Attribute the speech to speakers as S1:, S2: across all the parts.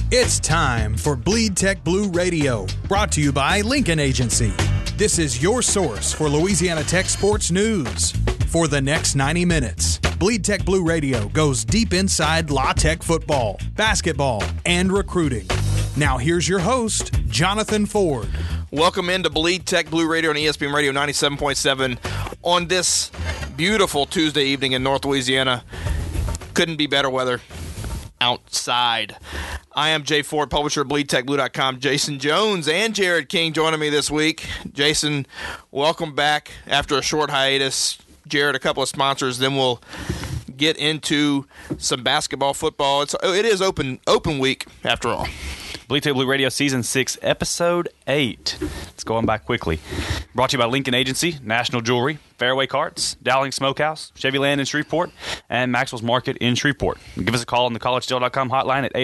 S1: It's time for Bleed Tech Blue Radio, brought to you by Lincoln Agency. This is your source for Louisiana Tech sports news. For the next 90 minutes, Bleed Tech Blue Radio goes deep inside La Tech football, basketball, and recruiting. Now here's your host, Jonathan Ford.
S2: Welcome into Bleed Tech Blue Radio on ESPN Radio 97.7 on this beautiful Tuesday evening in North Louisiana. Couldn't be better weather outside. I am Jay Ford, publisher of BleedTechBlue.com. Jason Jones and Jared King joining me this week. Jason, welcome back after a short hiatus. Jared, a couple of sponsors, then we'll get into some basketball, football. It is open week after all.
S3: Bleed Tech Blue Radio Season 6, Episode 8. It's going by quickly. Brought to you by Lincoln Agency, National Jewelry, Fairway Carts, Dowling Smokehouse, Chevy Land in Shreveport, and Maxwell's Market in Shreveport. Give us a call on the collegedeal.com hotline at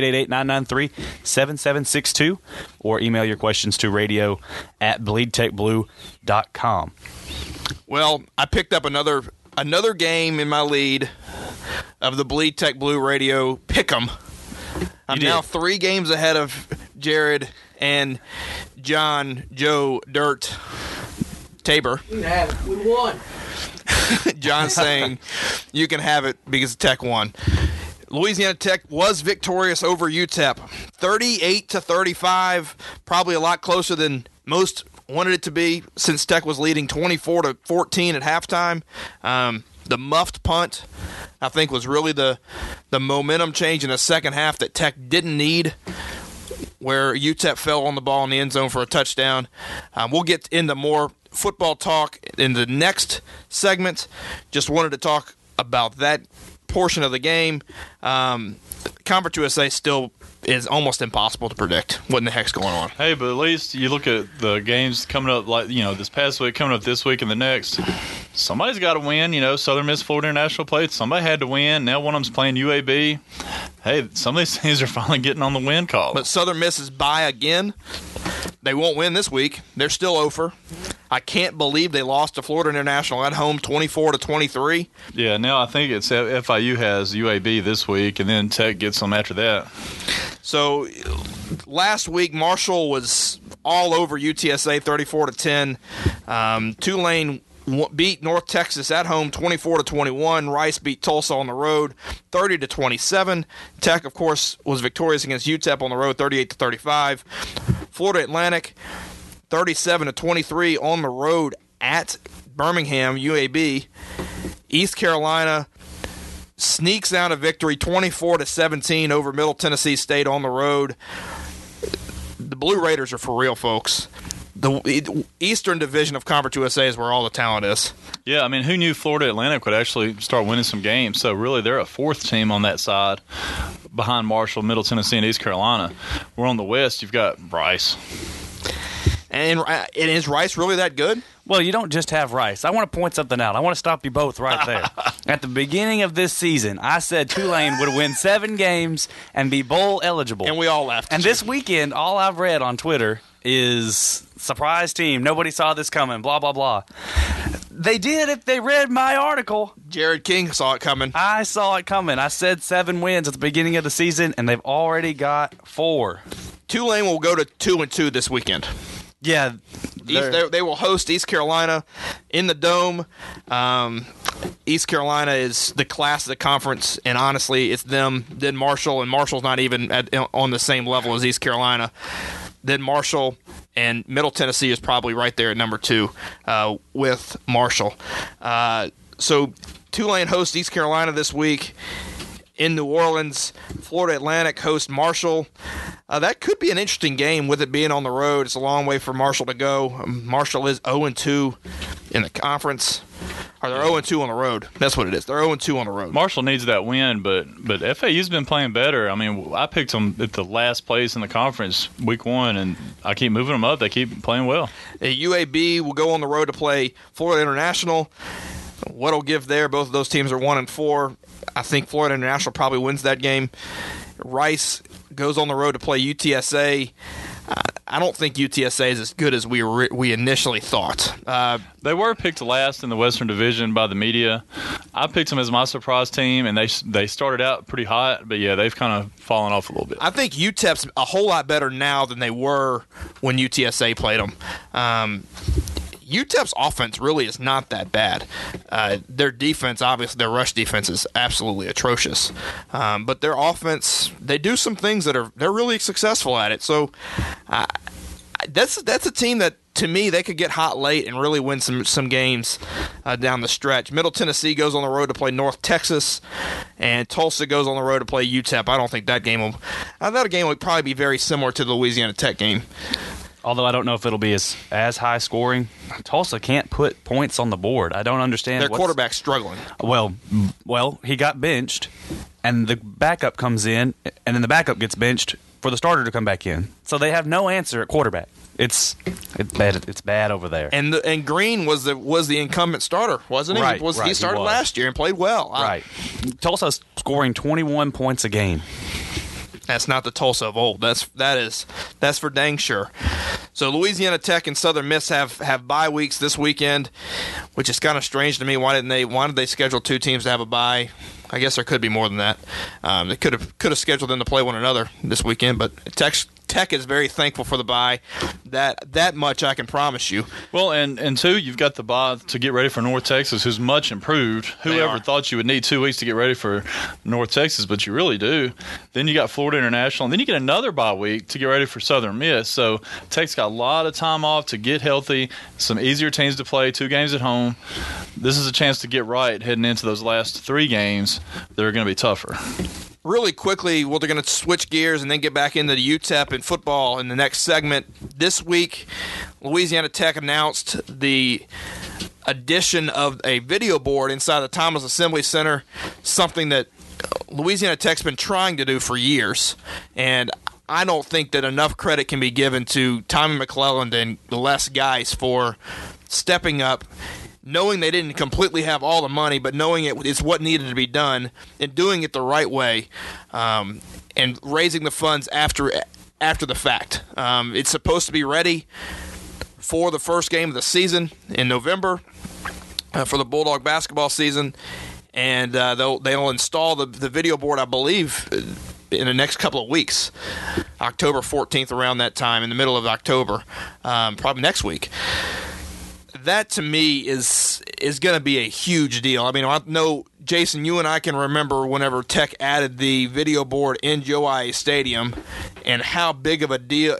S3: 888-993-7762 or email your questions to radio@bleedtechblue.com.
S2: Well, I picked up another game in my lead of the Bleed Tech Blue Radio Pick'em. I'm now 3 games ahead of Jared and Joe Dirt Tabor.
S4: You can have it. We won.
S2: John saying you can have it because Tech won. Louisiana Tech was victorious over UTEP, 38-35, probably a lot closer than most wanted it to be since Tech was leading 24-14 at halftime. The muffed punt, I think, was really the momentum change in the second half that Tech didn't need, where UTEP fell on the ball in the end zone for a touchdown. We'll get into more football talk in the next segment. Just wanted to talk about that portion of the game. Conference USA still is almost impossible to predict what in the heck's going on.
S5: Hey, but at least you look at the games coming up, like, this past week, coming up this week and the next. Somebody's got to win. Southern Miss Florida International played. Somebody had to win. Now one of them's playing UAB. Hey, some of these teams are finally getting on the win column.
S2: But Southern Miss is bye again. They won't win this week. They're still over. I can't believe they lost to Florida International at home 24-23.
S5: Yeah, now I think it's FIU has UAB this week, and then Tech gets them after that.
S2: So last week, Marshall was all over UTSA 34-10. Tulane beat North Texas at home 24-21. Rice beat Tulsa on the road 30-27. Tech, of course, was victorious against UTEP on the road 38-35. Florida Atlantic 37-23 on the road at Birmingham, UAB. East Carolina sneaks out a victory 24-17 over Middle Tennessee State on the road. The Blue Raiders are for real, folks. The Eastern Division of Conference USA is where all the talent is.
S5: Yeah, I mean, who knew Florida Atlantic would actually start winning some games? So really, they're a 4th team on that side behind Marshall, Middle Tennessee, and East Carolina. We're on the West. You've got Rice.
S2: And is Rice really that good?
S3: Well, you don't just have Rice. I want to point something out. I want to stop you both right there. At the beginning of this season, I said Tulane would win 7 games and be bowl eligible.
S2: And we all left.
S3: And this weekend, all I've read on Twitter is surprise team. Nobody saw this coming, blah, blah, blah. They did if they read my article.
S2: Jared King saw it coming.
S3: I saw it coming. I said 7 wins at the beginning of the season, and they've already got 4.
S2: Tulane will go to 2-2 this weekend.
S3: Yeah.
S2: They will host East Carolina in the Dome. East Carolina is the class of the conference, and honestly, it's them, then Marshall, and Marshall's not even on the same level as East Carolina. Then Marshall, and Middle Tennessee is probably right there at number 2 with Marshall. So Tulane hosts East Carolina this week. In New Orleans, Florida Atlantic hosts Marshall. That could be an interesting game with it being on the road. It's a long way for Marshall to go. Marshall is 0-2 in the conference. Or they're 0-2 on the road. That's what it is. They're 0-2 on the road.
S5: Marshall needs that win, but FAU's been playing better. I mean, I picked them at the last place in the conference week 1, and I keep moving them up. They keep playing well.
S2: UAB will go on the road to play Florida International. What'll give there? Both of those teams are 1-4. I think Florida International probably wins that game. Rice goes on the road to play UTSA. I don't think UTSA is as good as we initially thought.
S5: They were picked last in the Western Division by the media. I picked them as my surprise team, and they started out pretty hot, but yeah, they've kind of fallen off a little bit.
S2: I think UTEP's a whole lot better now than they were when UTSA played them. UTEP's offense really is not that bad. Their defense, obviously, their rush defense is absolutely atrocious. But their offense, they do some things that they're really successful at it. So that's a team that, to me, they could get hot late and really win some games down the stretch. Middle Tennessee goes on the road to play North Texas, and Tulsa goes on the road to play UTEP. I don't think that game will. That game would probably be very similar to the Louisiana Tech game.
S3: Although I don't know if it'll be as high scoring. Tulsa can't put points on the board. I don't understand.
S2: Their quarterback's struggling.
S3: Well, he got benched, and the backup comes in, and then the backup gets benched for the starter to come back in. So they have no answer at quarterback. It's bad. It's bad over there.
S2: And Green was the incumbent starter, wasn't he?
S3: Right,
S2: He started last year and played well.
S3: Right. Tulsa's scoring 21 points a game.
S2: That's not the Tulsa of old. That's for dang sure. So Louisiana Tech and Southern Miss have bye weeks this weekend, which is kind of strange to me. Why did they schedule two teams to have a bye? I guess there could be more than that. They could have scheduled them to play one another this weekend, but Tech is very thankful for the bye. That much I can promise you.
S5: Well, and two, you've got the bye to get ready for North Texas, who's much improved. Whoever thought you would need 2 weeks to get ready for North Texas, but you really do. Then you got Florida International, and then you get another bye week to get ready for Southern Miss. So Tech's got a lot of time off to get healthy, some easier teams to play, 2 games at home. This is a chance to get right heading into those last 3 games that are going to be tougher.
S2: Really quickly, they're going to switch gears and then get back into the UTEP and football in the next segment. This week, Louisiana Tech announced the addition of a video board inside the Thomas Assembly Center, something that Louisiana Tech's been trying to do for years. And I don't think that enough credit can be given to Tommy McClelland and Les Geis for stepping up, knowing they didn't completely have all the money, but knowing it's what needed to be done and doing it the right way, and raising the funds after the fact. It's supposed to be ready for the first game of the season in November for the Bulldog basketball season, and they'll install the video board, I believe, in the next couple of weeks, October 14th, around that time, in the middle of October, probably next week. That, to me, is going to be a huge deal. I mean, I know, Jason, you and I can remember whenever Tech added the video board in Joe I. Stadium and how big of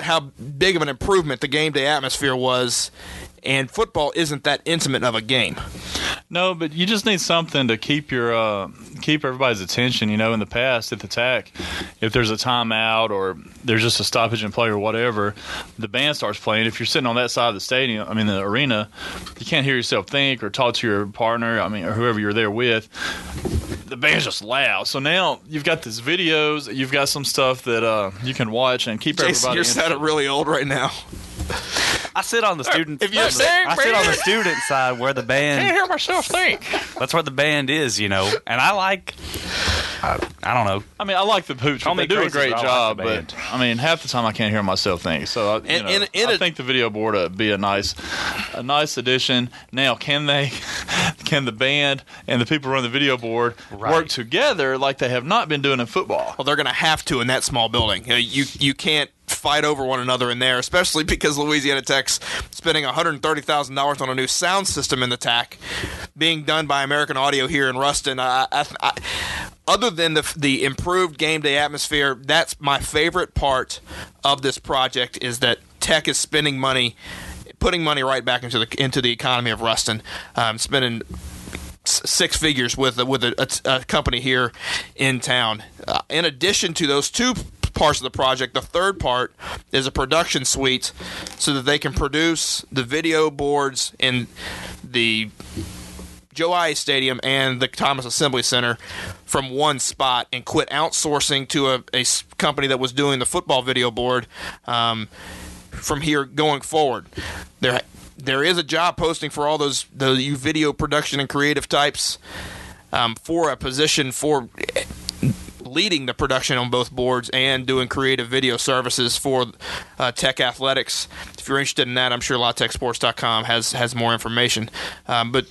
S2: an improvement the game day atmosphere was. And football isn't that intimate of a game.
S5: No, but you just need something to keep everybody's attention. You know, in the past at the TAC, if there's a timeout or there's just a stoppage in play or whatever, the band starts playing. If you're sitting on that side of the arena, you can't hear yourself think or talk to your partner, or whoever you're there with. The band's just loud. So now you've got these videos, you've got some stuff that you can watch and keep
S2: Jason,
S5: everybody.
S2: You're sounding really old right now.
S3: I sit on the student.
S2: If you're saying,
S3: I sit on the student side where the band.
S2: I can't hear myself think.
S3: That's where the band is, and I like. I don't know.
S5: I like the Hooch. They do a great job,
S3: like
S5: but half the time I can't hear myself think. So I think the video board would be a nice addition. Now, can the band and the people who run the video board work together like they have not been doing in football?
S2: Well, they're going to have to in that small building. You can't fight over one another in there, especially because Louisiana Tech's spending $130,000 on a new sound system in the TAC, being done by American Audio here in Ruston. Other than the improved game day atmosphere, that's my favorite part of this project, is that Tech is spending money, putting money right back into the economy of Ruston, spending 6 figures with a company here in town. In addition to those 2 parts of the project, the third part is a production suite so that they can produce the video boards in the Joe I. Stadium and the Thomas Assembly Center from one spot and quit outsourcing to a company that was doing the football video board from here going forward. There is a job posting for all those video production and creative types for a position for leading the production on both boards and doing creative video services for Tech Athletics. If you're interested in that, I'm sure LaTechSports.com has more information. But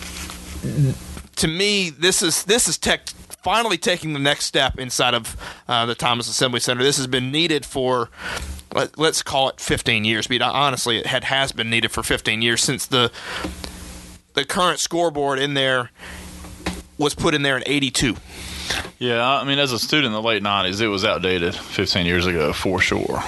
S2: to me, this is Tech finally taking the next step inside of the Thomas Assembly Center. This has been needed for, let's call it 15 years. But honestly, it has been needed for 15 years since the current scoreboard in there was put in there in 82.
S5: Yeah, I mean, as a student in the late 90s, it was outdated 15 years ago, for sure.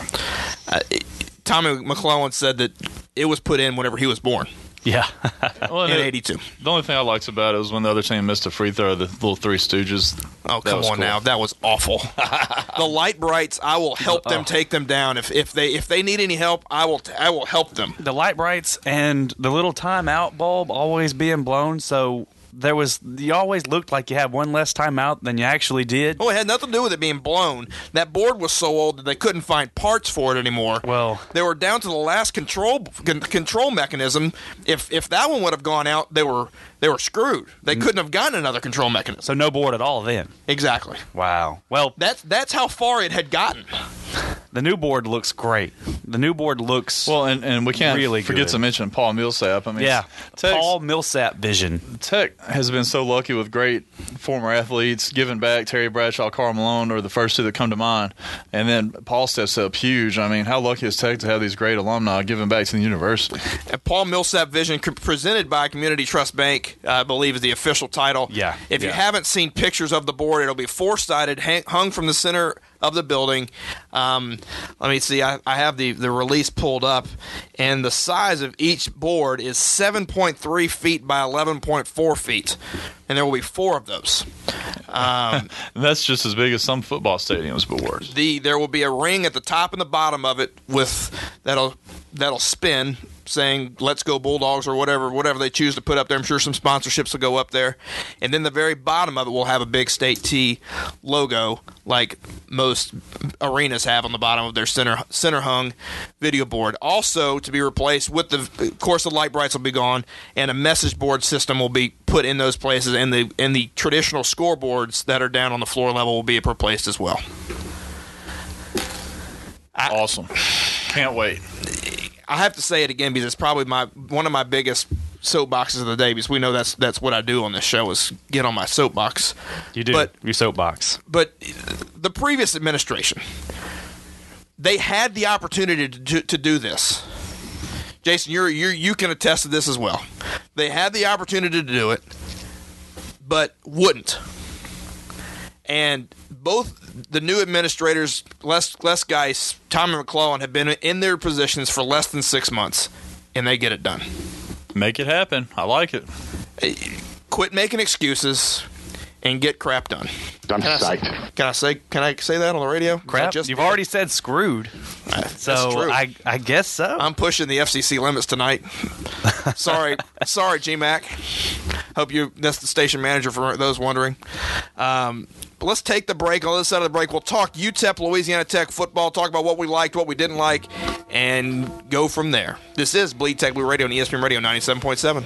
S2: Tommy McClellan said that it was put in whenever he was born.
S3: Yeah.
S5: Well,
S2: in 82.
S5: The only thing I liked about it was when the other team missed a free throw, the little Three Stooges.
S2: Oh, come on cool. Now. That was awful. The Light Brights, I will help them take them down. If they need any help, I will help them.
S3: The Light Brights and the little timeout bulb always being blown, so you always looked like you had one less timeout than you actually did.
S2: Oh, it had nothing to do with it being blown. That board was so old that they couldn't find parts for it anymore.
S3: Well,
S2: they were down to the last control mechanism. If that one would have gone out, they were screwed. They couldn't have gotten another control mechanism.
S3: So no board at all then.
S2: Exactly.
S3: Wow. Well,
S2: that's how far it had gotten.
S3: The new board looks great. The new board looks
S5: and we can't
S3: really
S5: forget
S3: good.
S5: to mention Paul Millsap. I mean,
S3: yeah, Paul Millsap vision.
S5: Tech has been so lucky with great former athletes giving back. Terry Bradshaw, Karl Malone are the first two that come to mind, and then Paul steps up huge. I mean, how lucky is Tech to have these great alumni giving back to the university?
S2: And Paul Millsap vision presented by Community Trust Bank, I believe, is the official title.
S3: Yeah.
S2: If you haven't seen pictures of the board, it'll be four-sided, hung from the center of the building. Let me see. I have the release pulled up, and the size of each board is 7.3 feet by 11.4 feet, and there will be 4 of those.
S5: That's just as big as some football stadiums boards.
S2: There will be a ring at the top and the bottom of it that'll spin, saying "Let's go Bulldogs" or whatever they choose to put up there. I'm sure some sponsorships will go up there, and then the very bottom of it will have a big State T logo, like most arenas have on the bottom of their center hung video board. Also to be replaced with of course the Light Brights will be gone, and a message board system will be put in those places, and the traditional scoreboards that are down on the floor level will be replaced as well.
S5: Awesome. Can't wait.
S2: I have to say it again because it's probably one of my biggest soapboxes of the day, because we know that's what I do on this show is get on my soapbox.
S3: You do, your soapbox.
S2: But the previous administration, they had the opportunity to do this. Jason, you can attest to this as well. They had the opportunity to do it, but wouldn't. And both the new administrators, Les Geis, Tommy McClellan, have been in their positions for less than 6 months, and they get it done.
S5: Make it happen. I like it.
S2: Quit making excuses and get crap done.
S4: I'm psyched.
S2: Can I say that on the radio?
S3: Crap? You've already said screwed. So
S2: true.
S3: I guess so.
S2: I'm pushing the FCC limits tonight. Sorry, GMAC. Hope that's the station manager for those wondering. But let's take the break. On the other side of the break, we'll talk UTEP, Louisiana Tech football, talk about what we liked, what we didn't like, and go from there. This is Bleed Tech Blue Radio on ESPN Radio 97.7.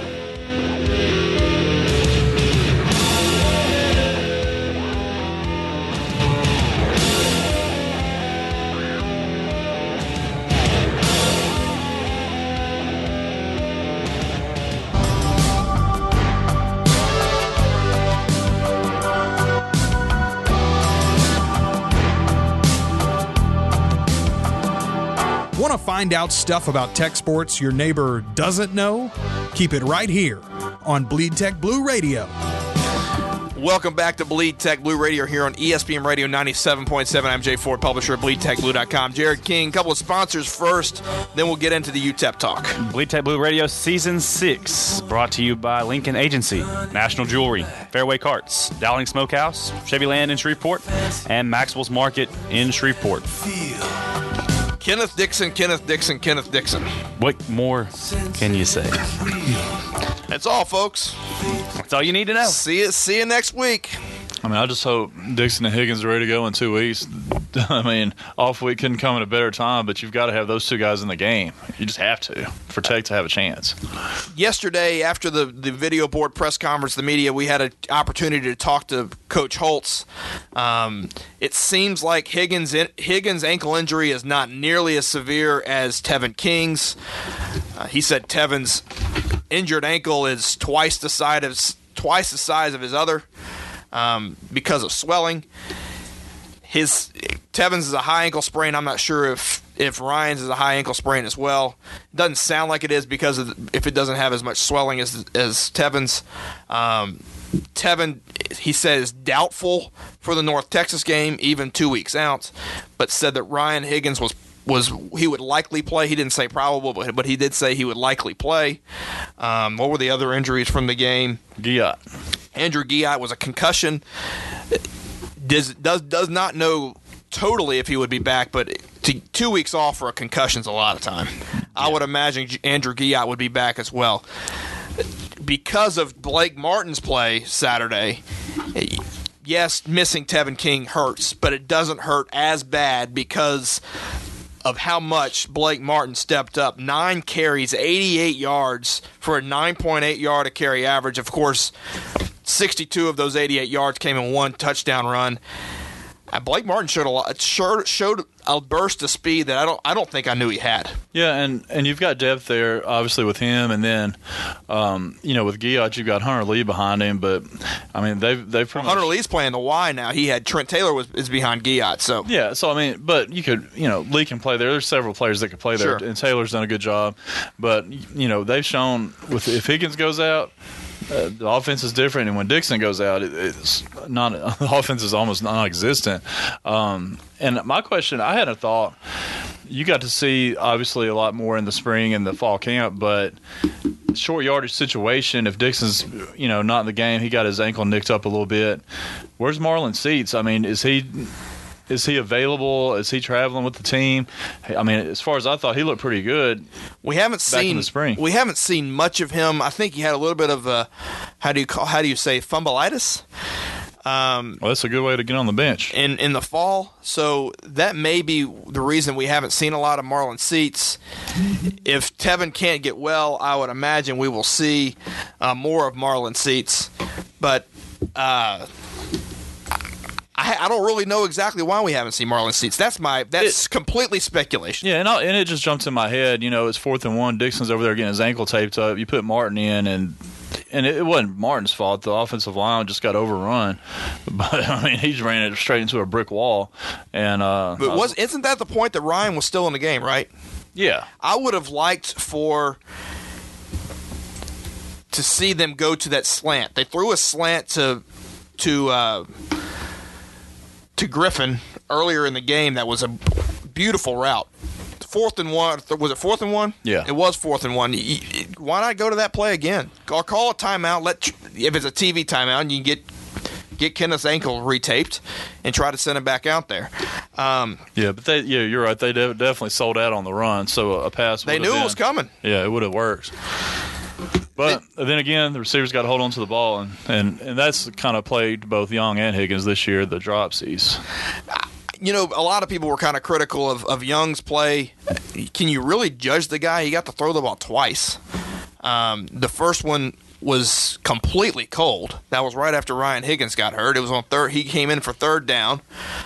S1: Want to find out stuff about tech sports your neighbor doesn't know? Keep it right here on Bleed Tech Blue Radio.
S2: Welcome back to Bleed Tech Blue Radio here on ESPN Radio 97.7. I'm Jay Ford, publisher of BleedTechBlue.com. Jared King, a couple of sponsors first, then we'll get into the UTEP talk.
S3: Bleed Tech Blue Radio Season 6, brought to you by Lincoln Agency, National Jewelry, Fairway Carts, Dowling Smokehouse, Chevy Land in Shreveport, and Maxwell's Market in Shreveport.
S2: Kenneth Dixon.
S3: What more can you say?
S2: That's all, folks.
S3: That's all you need to know.
S2: See you next week.
S5: I mean, I just hope Dixon and Higgins are ready to go in 2 weeks. I mean, off week couldn't come at a better time, but you've got to have those two guys in the game. You just have to for Tech to have a chance.
S2: Yesterday, after the video board press conference, the media, we had an opportunity to talk to Coach Holtz. It seems like Higgins' ankle injury is not nearly as severe as Tevin King's. He said Tevin's injured ankle is twice the size of his other. Because of swelling. Tevin's is a high ankle sprain. I'm not sure if Ryan's is a high ankle sprain as well. It doesn't sound like it is because if it doesn't have as much swelling as Tevin's. Tevin, he said, is doubtful for the North Texas game, even 2 weeks out, but said that Ryan Higgins he would likely play. He didn't say probable, but he did say he would likely play. What were the other injuries from the game?
S5: Guillotte.
S2: Andrew Guillotte was a concussion. Does not know totally if he would be back, but 2 weeks off for a concussion is a lot of time. Yeah. I would imagine Andrew Guillotte would be back as well. Because of Blake Martin's play Saturday, yes, missing Tevin King hurts, but it doesn't hurt as bad because of how much Blake Martin stepped up. 9 carries, 88 yards for a 9.8 yard a carry average. Of course, 62 of those 88 yards came in one touchdown run. Blake Martin showed a burst of speed that I don't think I knew he had.
S5: Yeah, and you've got depth there, obviously, with him, and then with Guillotte, you've got Hunter Lee behind him. But I mean, they've
S2: Hunter Lee's playing the Y now. He had Trent Taylor is behind Guillotte. So
S5: yeah, so I mean, but you could Lee can play there. There's several players that could play there,
S2: sure.
S5: And Taylor's done a good job. But they've shown if Higgins goes out. The offense is different, and when Dixon goes out, it's not. The offense is almost non-existent. And my question, I had a thought. You got to see obviously a lot more in the spring and the fall camp, but short yardage situation. If Dixon's not in the game, he got his ankle nicked up a little bit. Where's Marlon Seats? I mean, is he available? Is he traveling with the team? I mean, as far as I thought, he looked pretty good.
S2: We haven't seen
S5: in the spring.
S2: We haven't seen much of him. I think he had a little bit of how do you say fumbleitis?
S5: Well, that's a good way to get on the bench
S2: in the fall. So that may be the reason we haven't seen a lot of Marlon Seats. If Tevin can't get well, I would imagine we will see more of Marlon Seats. But I don't really know exactly why we haven't seen Marlon Seats. That's completely speculation.
S5: Yeah, and it just jumped in my head. It's 4th and 1. Dixon's over there getting his ankle taped up. You put Martin in, and it wasn't Martin's fault. The offensive line just got overrun. But I mean, he ran it straight into a brick wall. And
S2: isn't that the point that Ryan was still in the game, right?
S5: Yeah,
S2: I would have liked to see them go to that slant. They threw a slant to Griffin earlier in the game. That was a beautiful route. 4th and 1. Was it 4th and 1?
S5: Yeah.
S2: It was 4th and 1. Why not go to that play again? Or call a timeout. If it's a TV timeout, you can get Kenneth's ankle retaped and try to send him back out there.
S5: But you're right. They definitely sold out on the run. So a pass.
S2: They knew it was coming.
S5: Yeah, it would have worked. But then again, the receivers got to hold on to the ball, and that's kind of plagued both Young and Higgins this year, the dropsies.
S2: A lot of people were kind of critical of Young's play. Can you really judge the guy? He got to throw the ball twice. The first one was completely cold. That was right after Ryan Higgins got hurt. It was on third. He came in for 3rd down.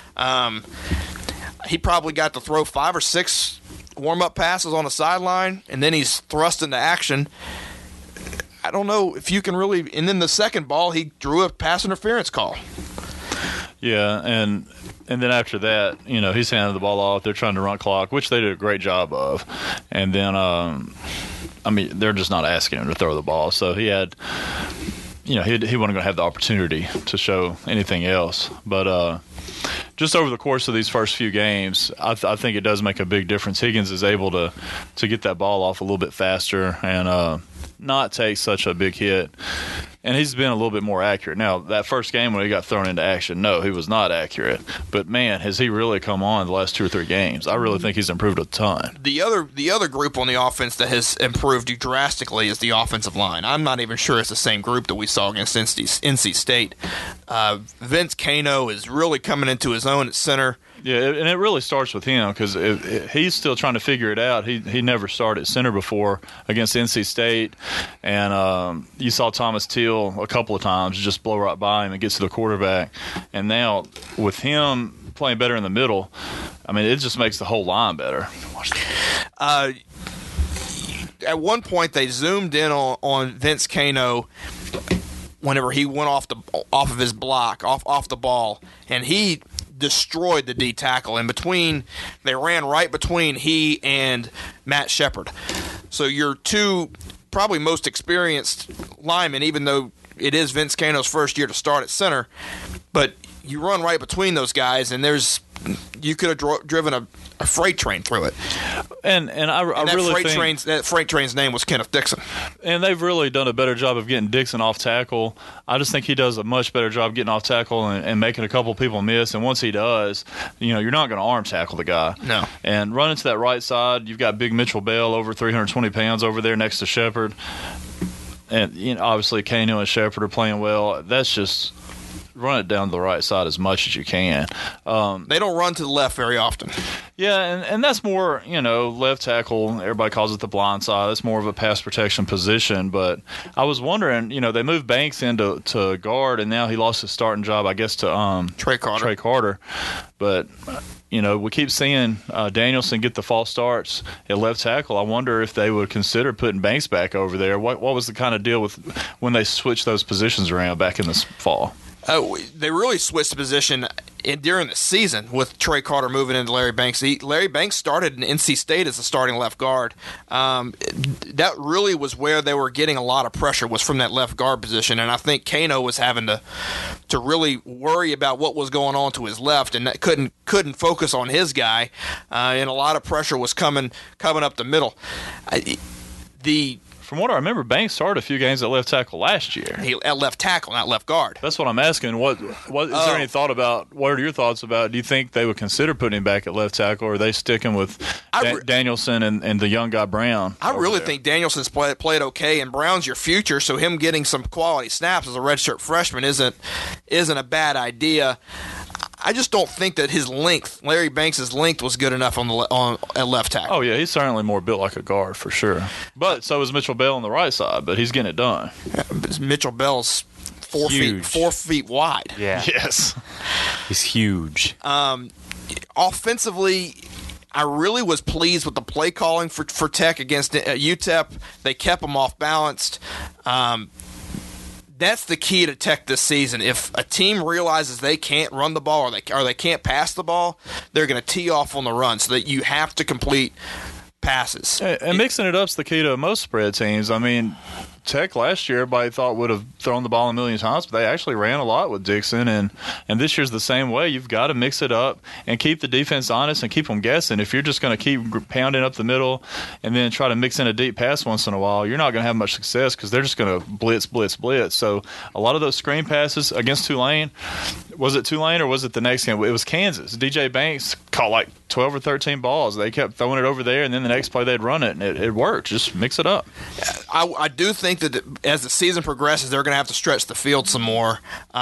S2: He probably got to throw 5 or 6 warm-up passes on the sideline, and then he's thrust into action. I don't know if you can really – and then the second ball, he drew a pass interference call.
S5: Yeah, and then after that, he's handing the ball off. They're trying to run clock, which they did a great job of. And then, they're just not asking him to throw the ball. So he had – he wasn't going to have the opportunity to show anything else. But just over the course of these first few games, I think it does make a big difference. Higgins is able to get that ball off a little bit faster and not take such a big hit. And he's been a little bit more accurate. Now, that first game when he got thrown into action, no, he was not accurate. But, man, has he really come on the last 2 or 3 games. I really think he's improved a ton.
S2: The other group on the offense that has improved drastically is the offensive line. I'm not even sure it's the same group that we saw against NC State. Vince Cano is really coming into his own at center.
S5: Yeah, and it really starts with him because he's still trying to figure it out. He never started center before against NC State, and you saw Thomas Teal a couple of times just blow right by him and get to the quarterback. And now with him playing better in the middle, I mean, it just makes the whole line better.
S2: At one point, they zoomed in on Vince Cano whenever he went off of his block, off the ball, and he destroyed the D tackle. In between, they ran right between he and Matt Shepard. So your two probably most experienced linemen, even though it is Vince Cano's first year to start at center, but you run right between those guys, and you could have driven a freight train through it.
S5: And I really think
S2: that freight train's name was Kenneth Dixon.
S5: And they've really done a better job of getting Dixon off tackle. I just think he does a much better job getting off tackle and making a couple people miss. And once he does, you're not going to arm tackle the guy.
S2: No.
S5: And running to that right side, you've got big Mitchell Bell, over 320 pounds, over there next to Shepard. And obviously Kano and Shepard are playing well. That's just run it down the right side as much as you can.
S2: They don't run to the left very often.
S5: Yeah, and that's more, left tackle. Everybody calls it the blind side. That's more of a pass protection position. But I was wondering, they moved Banks into guard, and now he lost his starting job, I guess, to
S2: Trey Carter.
S5: But we keep seeing Danielson get the false starts at left tackle. I wonder if they would consider putting Banks back over there. What was the kind of deal with when they switched those positions around back in this fall?
S2: They really switched the position during the season with Trey Carter moving into Larry Banks. Larry Banks started in NC State as a starting left guard. That really was where they were getting a lot of pressure, was from that left guard position. And I think Kano was having to really worry about what was going on to his left, and that couldn't focus on his guy. And a lot of pressure was coming up the middle.
S5: From what I remember, Banks started a few games at left tackle last year.
S2: At left tackle, not left guard.
S5: That's what I'm asking. What is there any thought about? What are your thoughts about? Do you think they would consider putting him back at left tackle, or are they sticking with Danielson and the young guy Brown?
S2: I really think Danielson's played okay, and Brown's your future. So him getting some quality snaps as a redshirt freshman isn't a bad idea. I just don't think that his length, Larry Banks' length, was good enough at left tackle.
S5: Oh, yeah, he's certainly more built like a guard for sure. But so is Mitchell Bell on the right side, but he's getting it done.
S2: Yeah, Mitchell Bell's 4 feet wide.
S3: Yeah.
S5: Yes.
S3: He's huge.
S2: Offensively, I really was pleased with the play calling for Tech against UTEP. They kept them off balanced. That's the key to Tech this season. If a team realizes they can't run the ball or they can't pass the ball, they're going to tee off on the run, so that you have to complete passes.
S5: And mixing it up's the key to most spread teams. I mean, Tech last year, everybody thought would have thrown the ball a million times, but they actually ran a lot with Dixon, and this year's the same way. You've got to mix it up and keep the defense honest and keep them guessing. If you're just going to keep pounding up the middle and then try to mix in a deep pass once in a while, you're not going to have much success because they're just going to blitz. So a lot of those screen passes against Tulane, was it Tulane or was it the next game? It was Kansas. DJ Banks caught like 12 or 13 balls. They kept throwing it over there, and then the next play they'd run it, and it worked. Just mix it up.
S2: I do think that as the season progresses, they're going to have to stretch the field some more.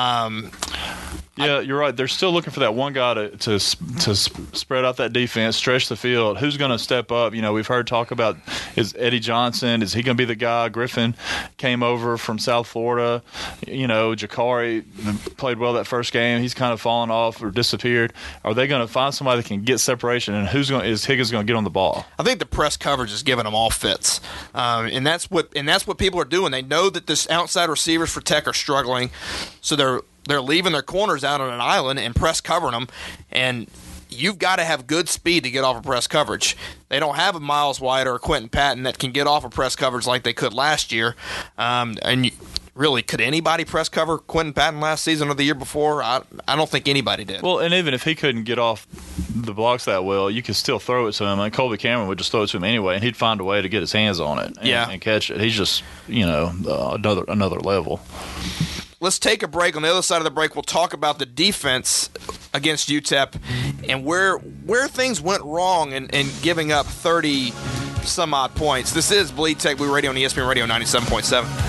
S5: Yeah, you're right. They're still looking for that one guy to spread out that defense, stretch the field. Who's going to step up? We've heard talk about, is Eddie Johnson, is he going to be the guy? Griffin came over from South Florida. Jakari played well that first game. He's kind of fallen off or disappeared. Are they going to find somebody that can get separation, and is Higgins going to get on the ball?
S2: I think the press coverage is giving them all fits, and that's what people are doing. They know that this outside receivers for Tech are struggling, so they're leaving their corners out on an island and press covering them, and you've got to have good speed to get off of press coverage. They don't have a Miles White or a Quentin Patton that can get off of press coverage like they could last year, and really, could anybody press cover Quentin Patton last season or the year before? I don't think anybody did.
S5: Well, and even if he couldn't get off the blocks that well, you could still throw it to him. And Colby Cameron would just throw it to him anyway, and he'd find a way to get his hands on it and catch it. He's just, another level.
S2: Let's take a break. On the other side of the break, we'll talk about the defense against UTEP and where things went wrong in giving up 30-some-odd points. This is Bleed Tech Blue Radio on ESPN Radio 97.7.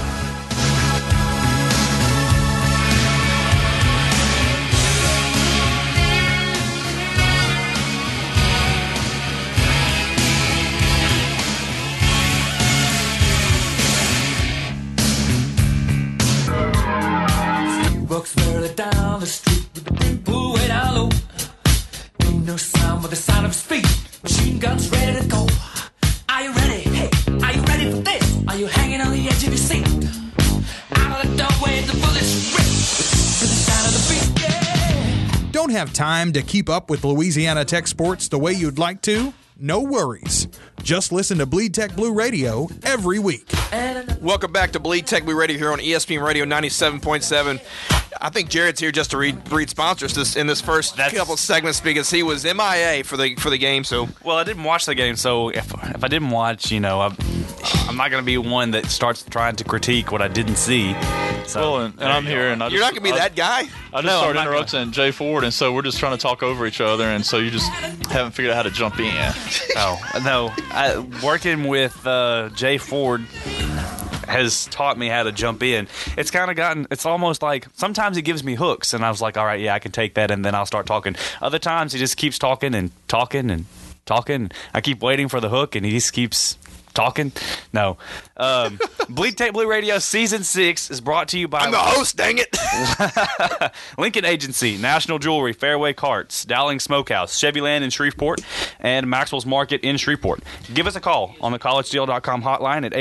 S4: Walks further down the street with the people way down low. Ain't no sound but the sound of speed. Machine guns ready to go. Are you ready? Hey, are you ready for this? Are you hanging on the edge of your seat? Out of the doorway, the bullets rip to the sound of the beat. Yeah.
S1: Don't have time to keep up with Louisiana Tech sports the way you'd like to? No worries. Just listen to Bleed Tech Blue Radio every week.
S2: Welcome back to Bleed Tech Blue Radio here on ESPN Radio 97.7. I think Jared's here just to read sponsors in this first couple of segments because he was MIA for the game. So
S3: I didn't watch the game, so if I didn't watch, I'm not going to be one that starts trying to critique what I didn't see. So
S5: and I'm here, and
S2: you're not going to be that guy.
S5: I just started interrupting Jay Ford, and so we're just trying to talk over each other, and so you just haven't figured out how to jump in.
S3: No. Working with Jay Ford has taught me how to jump in. It's kind of it's almost like sometimes he gives me hooks, and I was like, all right, yeah, I can take that, and then I'll start talking. Other times he just keeps talking and talking and talking. I keep waiting for the hook, and he just keeps talking. No. Bleed Tech Blue Radio Season 6 is brought to you by...
S2: I'm the host, dang it!
S3: Lincoln Agency, National Jewelry, Fairway Carts, Dowling Smokehouse, Chevy Land in Shreveport, and Maxwell's Market in Shreveport. Give us a call on the collegedeal.com hotline at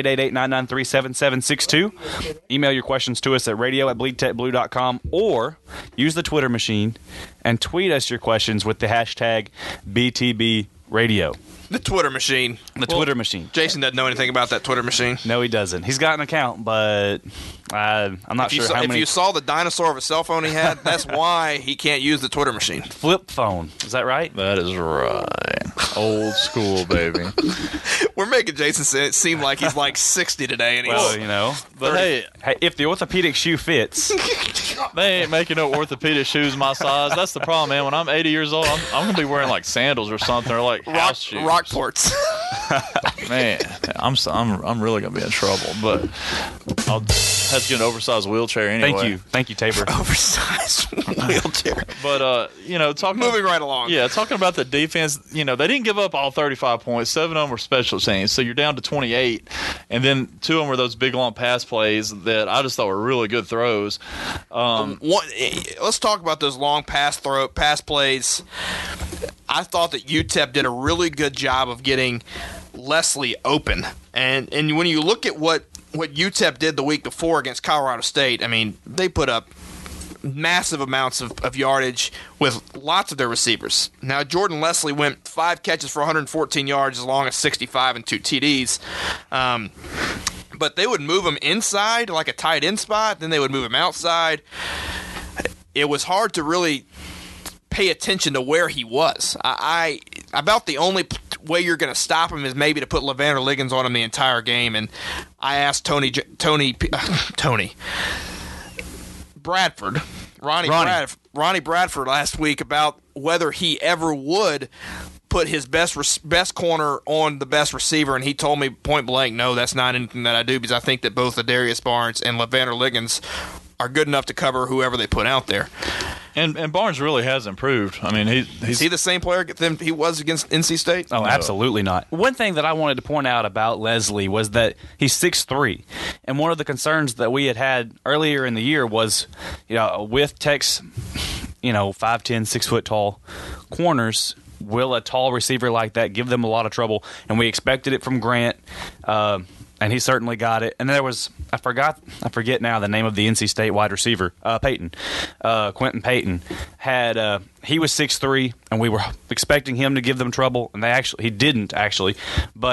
S3: 888-993-7762. Email your questions to us at radio@bleedtechblue.com or use the Twitter machine and tweet us your questions with the hashtag BTBRadio.
S2: The Twitter machine.
S3: Twitter machine.
S2: Jason doesn't know anything about that Twitter machine.
S3: No, he doesn't. He's got an account, but I'm not sure how many.
S2: If you saw the dinosaur of a cell phone he had, that's why he can't use the Twitter machine.
S3: Flip phone. Is that right?
S5: That is right. Old school, baby.
S2: We're making Jason seem like he's like 60 today. And
S3: but hey, if the orthopedic shoe fits.
S5: They ain't making no orthopedic shoes my size. That's the problem, man. When I'm 80 years old, I'm going to be wearing like sandals or something, or like house shoes.
S2: Rockports.
S5: Man, I'm really going to be in trouble, but I'll have to get an oversized wheelchair anyway.
S3: Thank you, Tabor.
S2: Oversized wheelchair.
S5: But
S2: moving right along.
S5: Yeah, talking about the defense. They didn't give up all 35 points. 7 of them were special teams, so you're down to 28, and then 2 of them were those big long pass plays that I just thought were really good throws.
S2: Let's talk about those long pass plays. I thought that UTEP did a really good job of getting Leslie open, and when you look at what UTEP did the week before against Colorado State, I mean, they put up massive amounts of yardage with lots of their receivers. Now, Jordan Leslie went 5 catches for 114 yards, as long as 65 and 2 TDs. But they would move him inside, like a tight end spot, then they would move him outside. It was hard to really pay attention to where he was. About the only way you're going to stop him is maybe to put Levander Liggins on him the entire game. And I asked Ronnie Bradford last week about whether he ever would put his best corner on the best receiver, and he told me point blank, no, that's not anything that I do, because I think that both Adarius Barnes and Levander Liggins are good enough to cover whoever they put out there.
S5: And Barnes really has improved. I mean,
S2: is he the same player than he was against NC State?
S3: Oh, no. Absolutely not. One thing that I wanted to point out about Leslie was that he's 6'3", and one of the concerns that we had earlier in the year was, with Tech's, 5'10", 6 foot tall corners, will a tall receiver like that give them a lot of trouble? And we expected it from Grant. And he certainly got it. And there was, I forget now the name of the NC State wide receiver, Payton. Quentin Payton he was 6'3", and we were expecting him to give them trouble, and he didn't actually. But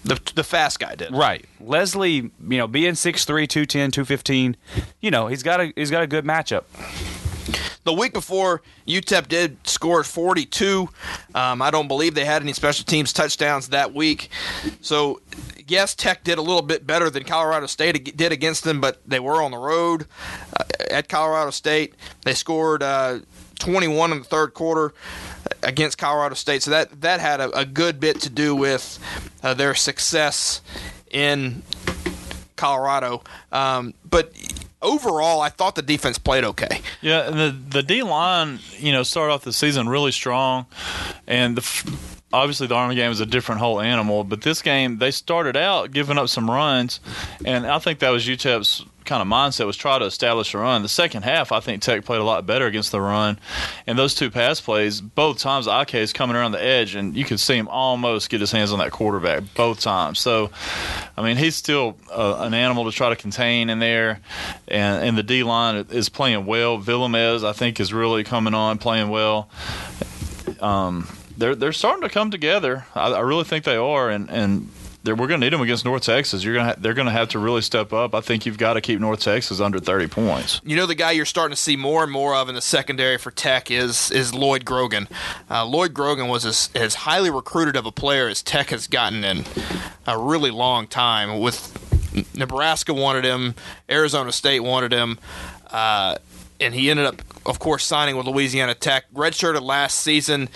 S2: The fast guy did.
S3: Right. Leslie, being 6'3", 210, 215, he's got a good matchup.
S2: The week before, UTEP did score 42. I don't believe they had any special teams touchdowns that week. So, yes, Tech did a little bit better than Colorado State did against them, but they were on the road at Colorado State. They scored 21 in the third quarter against Colorado State. So that had a good bit to do with their success in Colorado. But overall, I thought the defense played okay.
S5: Yeah, and the D-line, started off the season really strong, and obviously the Army game is a different whole animal, but this game, they started out giving up some runs, and I think that was UTEP's kind of mindset, was try to establish a run. The second half, I think Tech played a lot better against the run, and those two pass plays, both times Ike is coming around the edge, and you could see him almost get his hands on that quarterback both times. So, he's still an animal to try to contain in there, and the D-line is playing well. Villamez, I think, is really coming on, playing well. They're starting to come together. I really think they are, and we're going to need them against North Texas. They're going to have to really step up. I think you've got to keep North Texas under 30 points.
S2: The guy you're starting to see more and more of in the secondary for Tech is Lloyd Grogan. Lloyd Grogan was as highly recruited of a player as Tech has gotten in a really long time. With Nebraska wanted him, Arizona State wanted him, and he ended up, of course, signing with Louisiana Tech. Redshirted last season.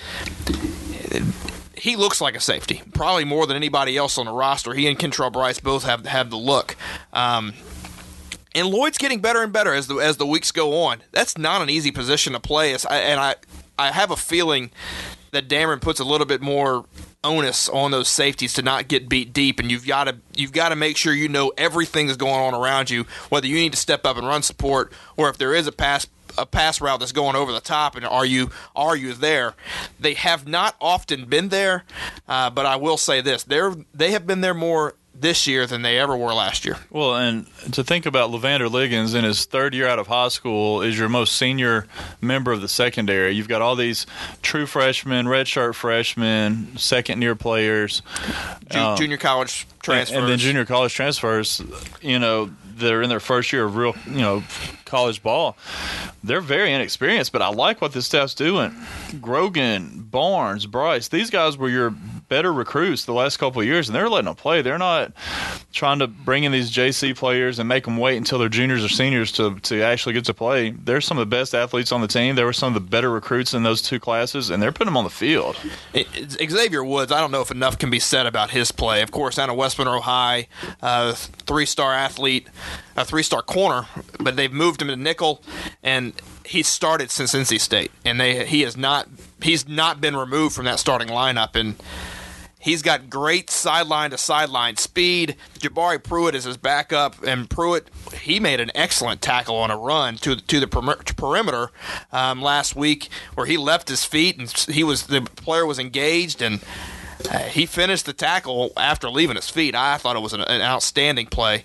S2: He looks like a safety, probably more than anybody else on the roster. He and Kentrell Bryce both have the look. And Lloyd's getting better and better as the weeks go on. That's not an easy position to play. I have a feeling that Dameron puts a little bit more onus on those safeties to not get beat deep, and you've got to make sure you know everything that's going on around you, whether you need to step up and run support, or if there is a pass route that's going over the top, and are you there? They have not often been there, but I will say this: they have been there more this year than they ever were last year.
S5: Well, and to think about Levander Liggins in his third year out of high school is your most senior member of the secondary. You've got all these true freshmen, redshirt freshmen, second-year players.
S2: Junior college transfers.
S5: And then junior college transfers, they're in their first year of real, college ball. They're very inexperienced, but I like what this staff's doing. Grogan, Barnes, Bryce, these guys were your better recruits the last couple of years, and they're letting them play. They're not trying to bring in these JC players and make them wait until they're juniors or seniors to actually get to play. They're some of the best athletes on the team. They were some of the better recruits in those two classes, and they're putting them on the field.
S2: Xavier Woods, I don't know if enough can be said about his play. Of course, out of West Monroe High, three-star athlete, a three-star corner, but they've moved him to nickel, and he's started since NC State, and he's not been removed from that starting lineup, and he's got great sideline-to-sideline speed. Jabari Pruitt is his backup, and Pruitt, he made an excellent tackle on a run to the perimeter last week, where he left his feet, and the player was engaged, and he finished the tackle after leaving his feet. I thought it was an outstanding play.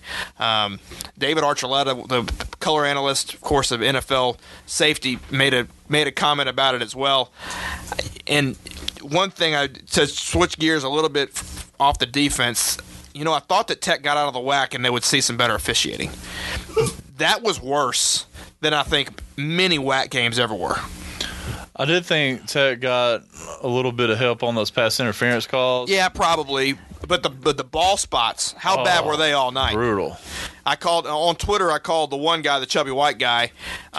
S2: David Archuleta, the color analyst, of course, of NFL safety, made a comment about it as well. And one thing, to switch gears a little bit off the defense, I thought that Tech got out of the whack and they would see some better officiating. That was worse than I think many whack games ever were.
S5: I did think Tech got a little bit of help on those pass interference calls.
S2: Yeah, probably. But the ball spots, how bad were they all night?
S5: Brutal.
S2: I called on Twitter. I called the one guy, the chubby white guy.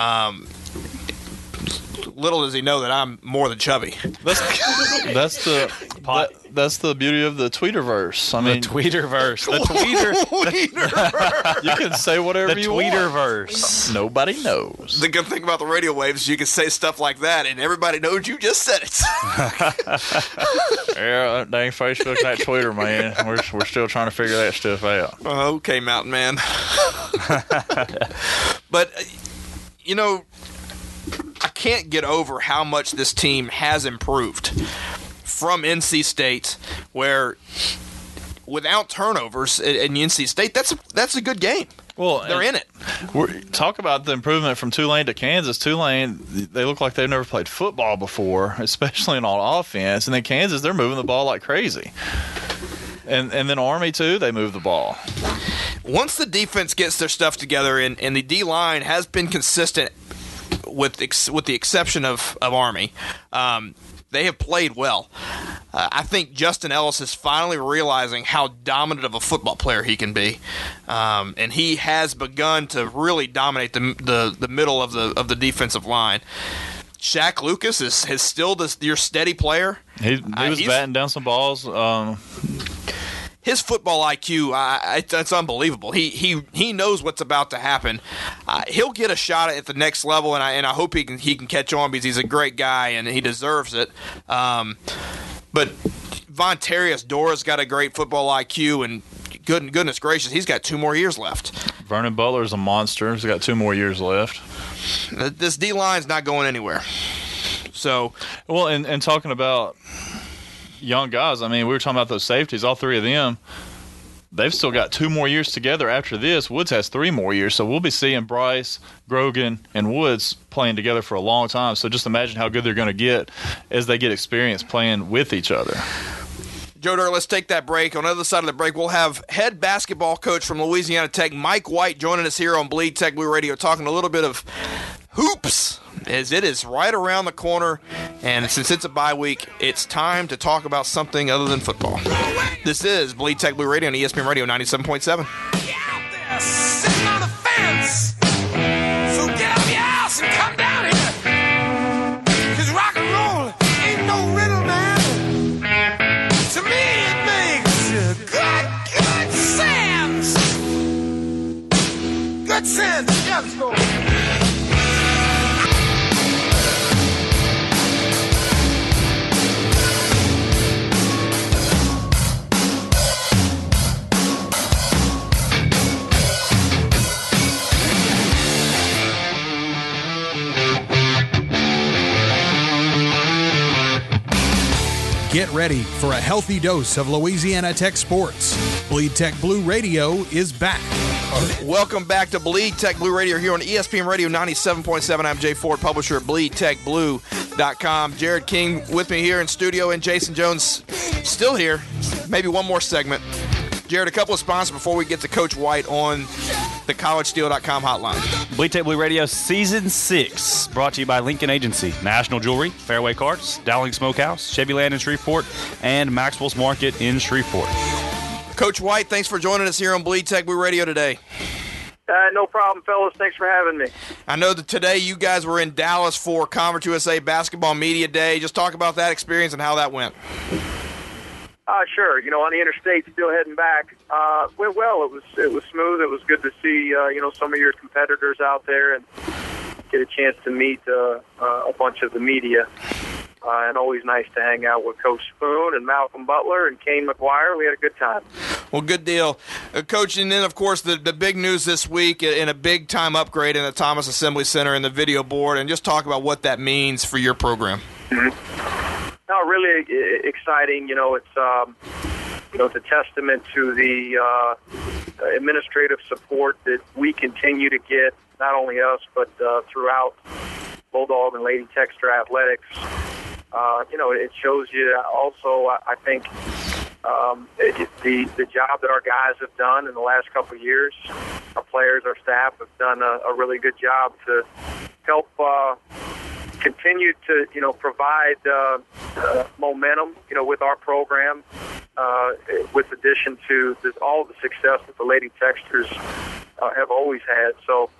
S2: Little does he know that I'm more than chubby.
S5: That's the beauty of the Tweeterverse.
S3: The Tweeterverse. The Tweeter.
S5: You can say whatever you want.
S3: The Tweeterverse.
S5: Nobody knows.
S2: The good thing about the radio waves is you can say stuff like that, and everybody knows you just said it.
S5: Yeah, dang Facebook and that Twitter, man. We're still trying to figure that stuff out.
S2: Okay, Mountain Man. But, I can't get over how much this team has improved from NC State, where without turnovers in NC State, that's a good game. Well, they're in it.
S5: Talk about the improvement from Tulane to Kansas. Tulane, they look like they've never played football before, especially on offense. And then Kansas, they're moving the ball like crazy. And then Army, too, they move the ball.
S2: Once the defense gets their stuff together and the D-line has been consistent with the exception of Army, they have played well. I think Justin Ellis is finally realizing how dominant of a football player he can be, and he has begun to really dominate the middle of the defensive line. Shaq Lucas is still your steady player.
S5: He was batting down some balls.
S2: His football IQ, it's unbelievable. He knows what's about to happen. He'll get a shot at the next level, and I hope he can catch on because he's a great guy and he deserves it. But Vontarius Dora's got a great football IQ, and goodness gracious, he's got 2 more years left.
S5: Vernon Butler's a monster. He's got 2 more years left.
S2: This D-line's not going anywhere. So,
S5: well, and talking about young guys, I mean, we were talking about those safeties, all 3 of them. They've still got 2 more years together after this. Woods has 3 more years, so we'll be seeing Bryce, Grogan, and Woods playing together for a long time. So just imagine how good they're going to get as they get experience playing with each other.
S2: Joe Dirt, let's take that break. On the other side of the break, we'll have head basketball coach from Louisiana Tech, Mike White, joining us here on Bleed Tech Blue Radio, talking a little bit of hoops, as it is right around the corner. And since it's a bye week, it's time to talk about something other than football. This is Bleed Tech Blue Radio on ESPN Radio 97.7.
S4: Get out there, sitting on the fence. So get up your house and come down here. 'Cause rock and roll ain't no riddle, man. To me, it makes good sense. Good sense. Yeah, let's go.
S1: Get ready for a healthy dose of Louisiana Tech sports. Bleed Tech Blue Radio is back.
S2: Welcome back to Bleed Tech Blue Radio here on ESPN Radio 97.7. I'm Jay Ford, publisher of BleedTechBlue.com. Jared King with me here in studio, and Jason Jones still here. Maybe one more segment. Jared, a couple of sponsors before we get to Coach White on the collegesteel.com hotline.
S3: Bleed Tech Blue Radio Season 6, brought to you by Lincoln Agency, National Jewelry, Fairway Carts, Dowling Smokehouse, Chevy Land in Shreveport, and Maxwell's Market in Shreveport.
S2: Coach White, thanks for joining us here on Bleed Tech Blue Radio today.
S6: No problem, fellas. Thanks for having me.
S2: I know that today you guys were in Dallas for Conference USA Basketball Media Day. Just talk about that experience and how that went.
S6: Sure. On the interstate, still heading back. Went well. It was smooth. It was good to see some of your competitors out there and get a chance to meet a bunch of the media. And always nice to hang out with Coach Spoon and Malcolm Butler and Kane McGuire. We had a good time.
S2: Well, good deal. Coach, and then, of course, the big news this week in a big-time upgrade in the Thomas Assembly Center and the video board, and just talk about what that means for your program.
S6: Mm-hmm. No, really exciting. It's a testament to the administrative support that we continue to get, not only us, but throughout Bulldog and Lady Techster athletics. It shows you also, I think, the job that our guys have done in the last couple of years. Our players, our staff have done a really good job to help continue to, provide momentum, with our program, with addition to all the success that the Lady Techsters have always had. So,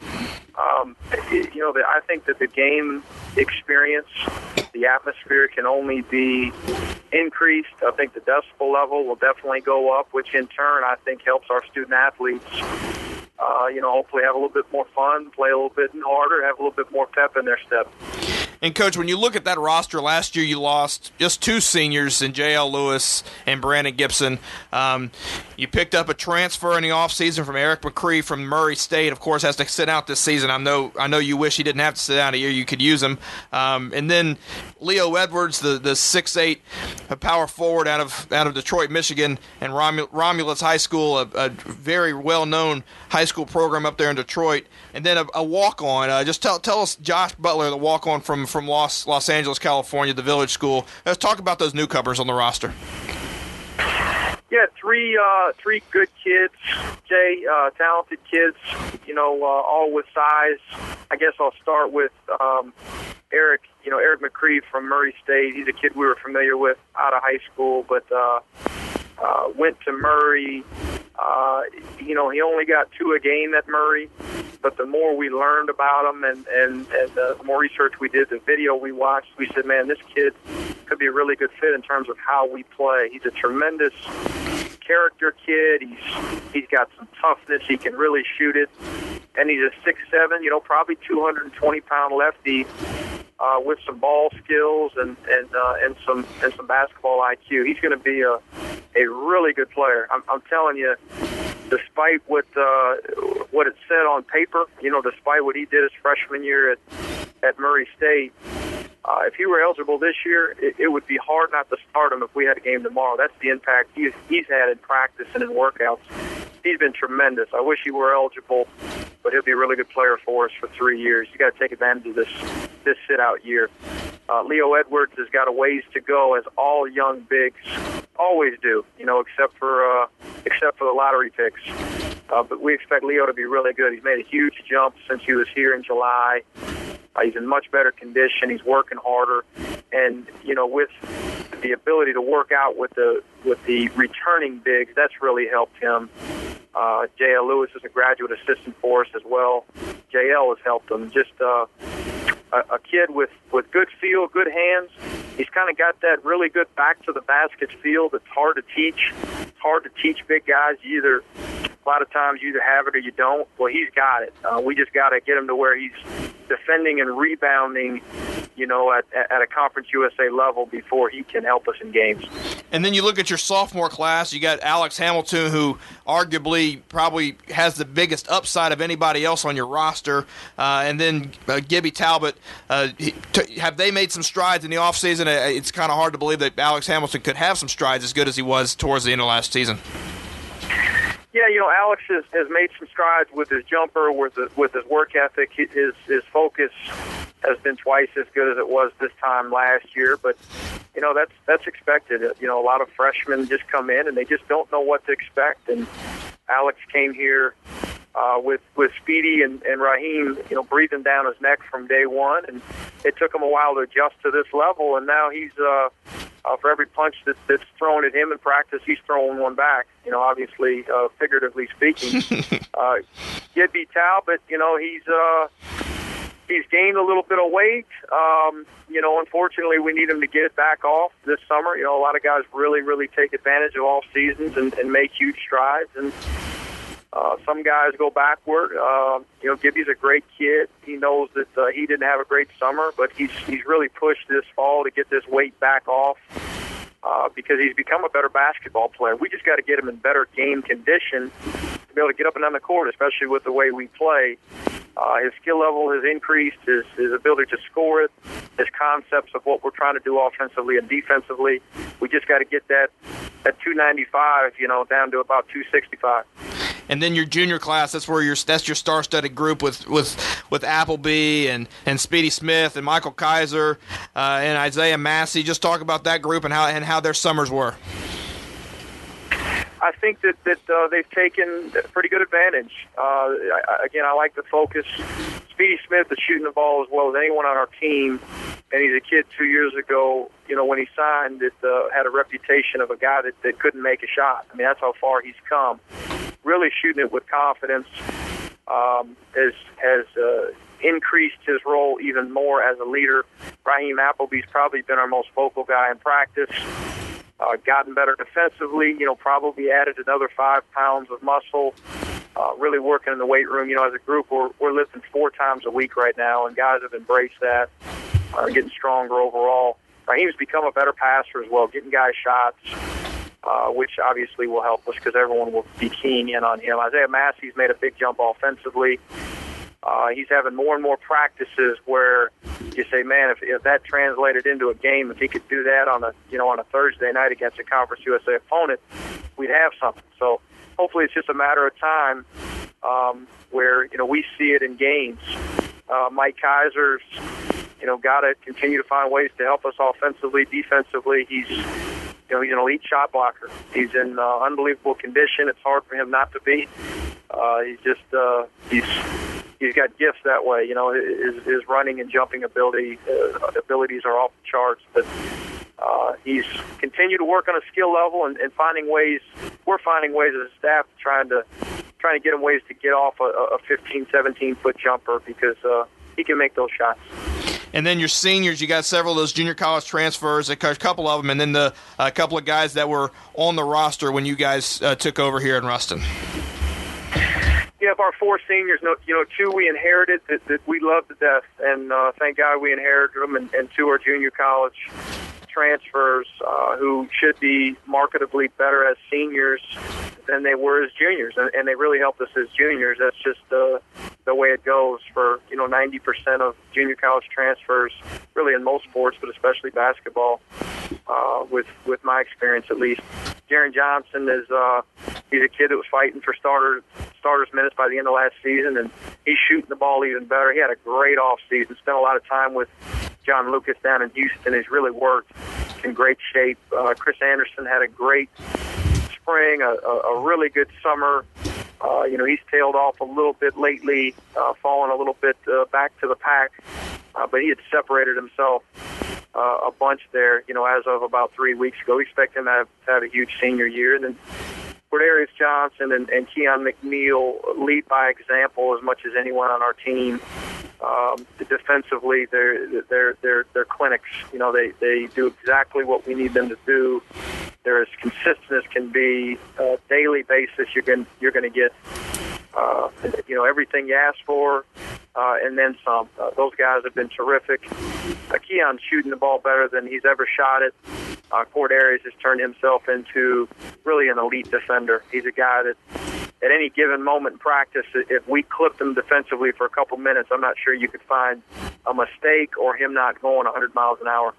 S6: I think that the game experience, the atmosphere can only be increased. I think the decibel level will definitely go up, which in turn I think helps our student athletes, hopefully have a little bit more fun, play a little bit harder, have a little bit more pep in their step.
S2: And, Coach, when you look at that roster, last year you lost just 2 seniors in J.L. Lewis and Brandon Gibson. You picked up a transfer in the offseason from Eric McCree from Murray State. Of course, has to sit out this season. I know you wish he didn't have to sit out a year. You could use him. And then Leo Edwards, the 6'8", power forward out of Detroit, Michigan, and Romulus High School, a very well-known high school program up there in Detroit. And then a walk-on. Just tell us, Josh Butler, the walk-on from Los Angeles, California, the Village School. Let's talk about those newcomers on the roster.
S6: Yeah, three good kids, Jay, talented kids, all with size. I guess I'll start with Eric McCree from Murray State. He's a kid we were familiar with out of high school, but went to Murray. He only got 2 a game at Murray, but the more we learned about him and the more research we did, the video we watched, we said, man, this kid could be a really good fit in terms of how we play. He's a tremendous character kid. He's got some toughness. He can really shoot it. And he's a 6'7", probably 220-pound lefty with some ball skills and some basketball IQ. He's going to be a really good player. I'm telling you, despite what it said on paper, despite what he did his freshman year at Murray State, if he were eligible this year, it would be hard not to start him if we had a game tomorrow. That's the impact he's had in practice and in workouts. He's been tremendous. I wish he were eligible, but he'll be a really good player for us for 3 years. You got to take advantage of this sit-out year. Leo Edwards has got a ways to go, as all young bigs always do, except for the lottery picks. But we expect Leo to be really good. He's made a huge jump since he was here in July. He's in much better condition. He's working harder, and with the ability to work out with the returning bigs, that's really helped him. J.L. Lewis is a graduate assistant for us as well. J.L. has helped him. Just a kid with good feel, good hands. He's kind of got that really good back to the basket feel that's hard to teach. It's hard to teach big guys. A lot of times you either have it or you don't. Well, he's got it. We just got to get him to where he's defending and rebounding, at a Conference USA level before he can help us in games.
S2: And then you look at your sophomore class, you got Alex Hamilton, who arguably probably has the biggest upside of anybody else on your roster. And then Gibby Talbot. Have they made some strides in the offseason? It's kind of hard to believe that Alex Hamilton could have some strides as good as he was towards the end of last season.
S6: Yeah, Alex has made some strides with his jumper, with his work ethic. His focus has been twice as good as it was this time last year, but that's expected. A lot of freshmen just come in and they just don't know what to expect. And Alex came here with Speedy and Raheem, breathing down his neck from day one, and it took him a while to adjust to this level. And now he's for every punch that's thrown at him in practice, he's throwing one back. Obviously, figuratively speaking. Gibby Talbot, he's gained a little bit of weight. Unfortunately, we need him to get it back off this summer. A lot of guys really, really take advantage of off seasons and make huge strides. And some guys go backward. Gibby's a great kid. He knows that he didn't have a great summer, but he's really pushed this fall to get this weight back off because he's become a better basketball player. We just got to get him in better game condition to be able to get up and down the court, especially with the way we play. His skill level has increased, his ability to score it, his concepts of what we're trying to do offensively and defensively. We just got to get that 295, down to about 265.
S2: And then your junior class, that's your star-studded group with Appleby and Speedy Smith and Michael Kaiser and Isaiah Massey. Just talk about that group and how their summers were.
S6: I think that they've taken pretty good advantage. I like the focus. Speedy Smith is shooting the ball as well as anyone on our team, and he's a kid 2 years ago, when he signed, that had a reputation of a guy that couldn't make a shot. I mean, that's how far he's come. Really shooting it with confidence has increased his role even more as a leader. Raheem Appleby's probably been our most vocal guy in practice. Gotten better defensively, probably added another 5 pounds of muscle. Really working in the weight room. As a group, we're lifting 4 times a week right now, and guys have embraced that. Getting stronger overall. Raheem's become a better passer as well, getting guys shots, which obviously will help us because everyone will be keying in on him. Isaiah Massey's made a big jump offensively. He's having more and more practices where you say, man, if that translated into a game, if he could do that on a Thursday night against a Conference USA opponent, we'd have something. So hopefully it's just a matter of time where we see it in games. Mike Kaiser's got to continue to find ways to help us offensively, defensively. He's he's an elite shot blocker. He's in unbelievable condition. It's hard for him not to be. He's got gifts that way. His running and jumping abilities are off the charts. But he's continued to work on a skill level and finding ways. We're finding ways as a staff trying to get him ways to get off a 15, 17-foot jumper because he can make those shots.
S2: And then your seniors, you got several of those junior college transfers, a couple of them, and then a couple of guys that were on the roster when you guys took over here in Ruston.
S6: Yeah, of our 4 seniors, 2 we inherited that we love to death, and thank God we inherited them, and 2 are junior college transfers who should be marketably better as seniors than they were as juniors, and they really helped us as juniors. That's just the way it goes for 90% of junior college transfers, really in most sports, but especially basketball. With my experience at least, Jaron Johnson he's a kid that was fighting for starters minutes by the end of last season, and he's shooting the ball even better. He had a great off season. Spent a lot of time with John Lucas down in Houston. He's really worked. In great shape. Chris Anderson had a great spring, a really good summer. He's tailed off a little bit lately, fallen a little bit back to the pack, but he had separated himself a bunch there, as of about 3 weeks ago. We expect him to have a huge senior year. And then Cordarius Johnson and Keon McNeil lead by example as much as anyone on our team. Defensively, they're clinics. They do exactly what we need them to do. They're as consistent as can be. Daily basis, you're going to get everything you ask for, and then some. Those guys have been terrific. Keon's shooting the ball better than he's ever shot it. Cordarius has turned himself into really an elite defender. He's a guy that at any given moment in practice, if we clipped him defensively for a couple minutes, I'm not sure you could find a mistake or him not going 100 miles an hour.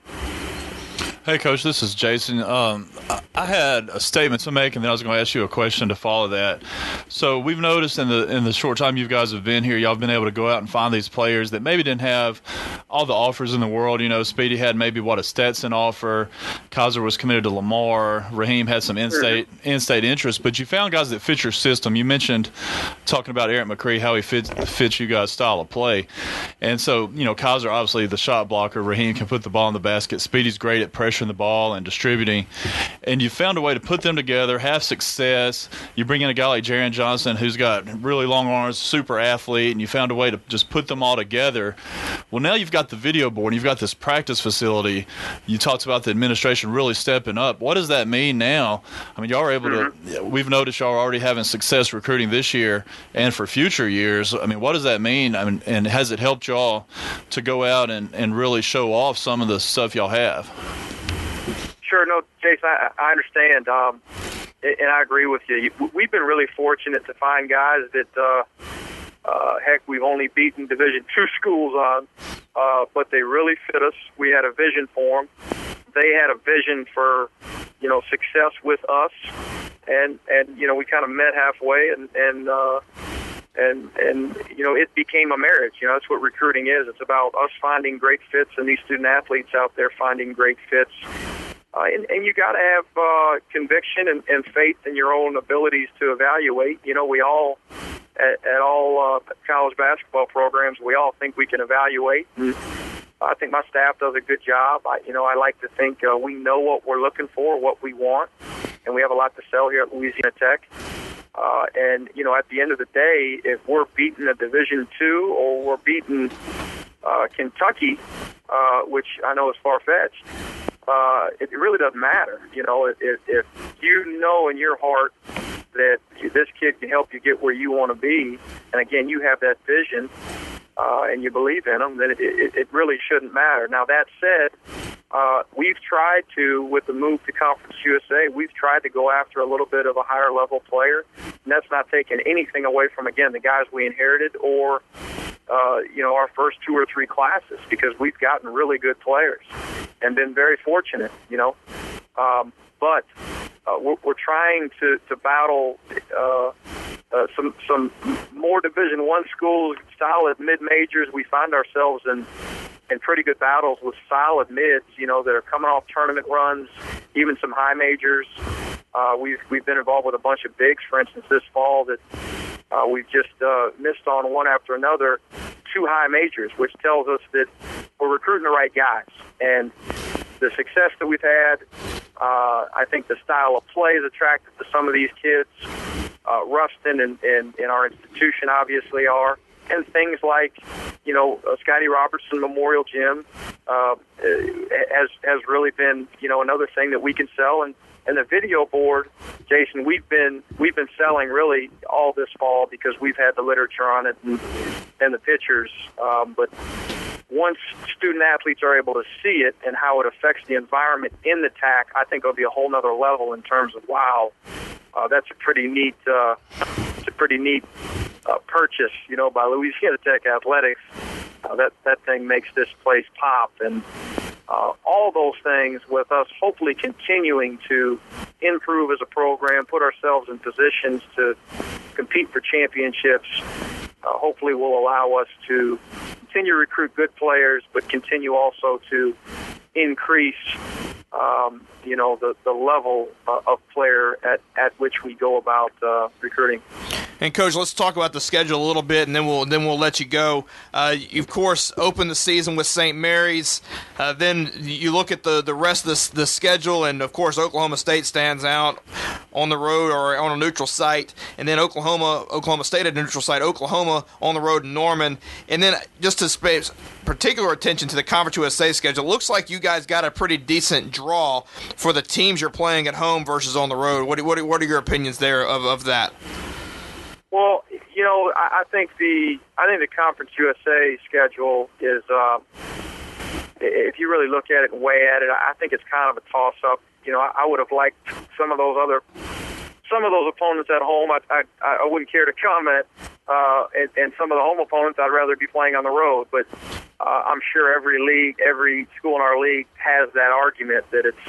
S5: Hey, Coach, this is Jason. I had a statement to make, and then I was going to ask you a question to follow that. So we've noticed in the short time you guys have been here, y'all have been able to go out and find these players that maybe didn't have all the offers in the world. Speedy had maybe a Stetson offer. Kaiser was committed to Lamar. Raheem had some in-state interest. But you found guys that fit your system. You mentioned talking about Eric McCree, how he fits you guys' style of play. And so, Kaiser, obviously the shot blocker. Raheem can put the ball in the basket. Speedy's great at pressuring the ball and distributing, and you found a way to put them together, have success. You bring in a guy like Jaron Johnson who's got really long arms, super athlete, and you found a way to just put them all together. Well, now you've got the video board and you've got this practice facility. You talked about the administration really stepping up. What does that mean now? I mean, y'all are able to, we've noticed y'all are already having success recruiting this year and for future years. I mean, what does that mean? I mean, and has it helped y'all to go out and really show off some of the stuff y'all have?
S6: Sure. No, Jason, I understand, and I agree with you. We've been really fortunate to find guys that, heck, we've only beaten Division II schools on, but they really fit us. We had a vision for them. They had a vision for, success with us, and we kind of met halfway, and it became a marriage. That's what recruiting is. It's about us finding great fits and these student athletes out there finding great fits. And you got to have conviction and faith in your own abilities to evaluate. We all, at all college basketball programs, we all think we can evaluate. And I think my staff does a good job. I like to think we know what we're looking for, what we want, and we have a lot to sell here at Louisiana Tech. And at the end of the day, if we're beating a Division II or we're beating Kentucky, which I know is far-fetched, it really doesn't matter. If you know in your heart that this kid can help you get where you want to be, and again, you have that vision and you believe in them, then it really shouldn't matter. Now, that said, we've tried to, with the move to Conference USA, we've tried to go after a little bit of a higher level player, and that's not taking anything away from, again, the guys we inherited or our first 2 or 3 classes, because we've gotten really good players and been very fortunate, but we're trying to battle some more Division I schools, solid mid-majors. We find ourselves in pretty good battles with solid mids, that are coming off tournament runs, even some high majors. We've been involved with a bunch of bigs, for instance, this fall that we've just missed on one after another, 2 high majors, which tells us that we're recruiting the right guys. And the success that we've had, I think the style of play is attractive to some of these kids. Ruston and our institution obviously are. And things like, Scotty Robertson Memorial Gym has really been, another thing that we can sell. And the video board, Jason, we've been selling really all this fall because we've had the literature on it and the pictures. But once student athletes are able to see it and how it affects the environment in the TAC, I think it'll be a whole nother level in terms of, wow, that's a pretty neat purchase, by Louisiana Tech Athletics. That thing makes this place pop. And all those things with us hopefully continuing to improve as a program, put ourselves in positions to compete for championships, hopefully will allow us to continue to recruit good players, but continue also to increase the level of player at which we go about recruiting.
S2: And Coach, let's talk about the schedule a little bit, and then we'll let you go. You of course opened the season with St. Mary's. Then you look at the rest of the schedule, and of course Oklahoma State stands out on the road or on a neutral site, and then Oklahoma State at a neutral site, Oklahoma on the road in Norman, and then just to pay particular attention to the Conference USA schedule. It looks like you guys got a pretty decent draw for the teams you're playing at home versus on the road. What are your opinions there of that?
S6: Well, I think the Conference USA schedule is, if you really look at it and weigh at it, I think it's kind of a toss-up. I would have liked some of those opponents at home. I wouldn't care to comment, and some of the home opponents I'd rather be playing on the road. But I'm sure every school in our league has that argument that it's,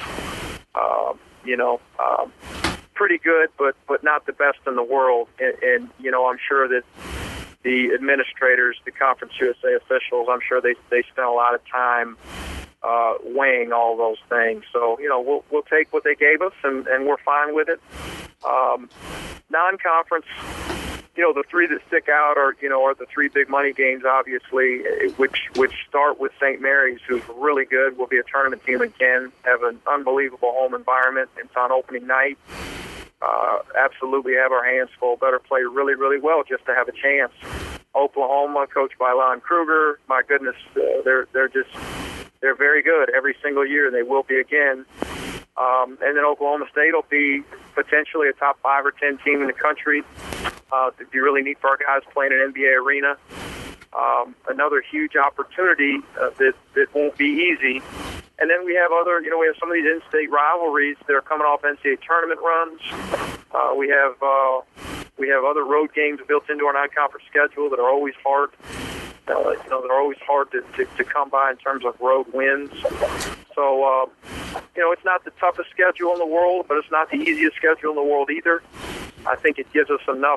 S6: pretty good, but not the best in the world. And I'm sure that the administrators, the Conference USA officials, I'm sure they spent a lot of time weighing all those things. So, we'll take what they gave us, and we're fine with it. Non-conference, the 3 that stick out are the 3 big money games, obviously, which start with St. Mary's, who's really good. We'll be a tournament team again, have an unbelievable home environment. It's on opening night. Absolutely have our hands full. Better play really, really well just to have a chance. Oklahoma, coached by Lon Kruger, my goodness, they're very good every single year, and they will be again. And then Oklahoma State will be potentially a top 5 or 10 team in the country. It'd be really neat for our guys playing an NBA arena. Another huge opportunity that won't be easy. And then we have we have some of these in-state rivalries that are coming off NCAA tournament runs. We have other road games built into our non-conference schedule that are always hard. That are always hard to come by in terms of road wins. So, it's not the toughest schedule in the world, but it's not the easiest schedule in the world either. I think it gives us enough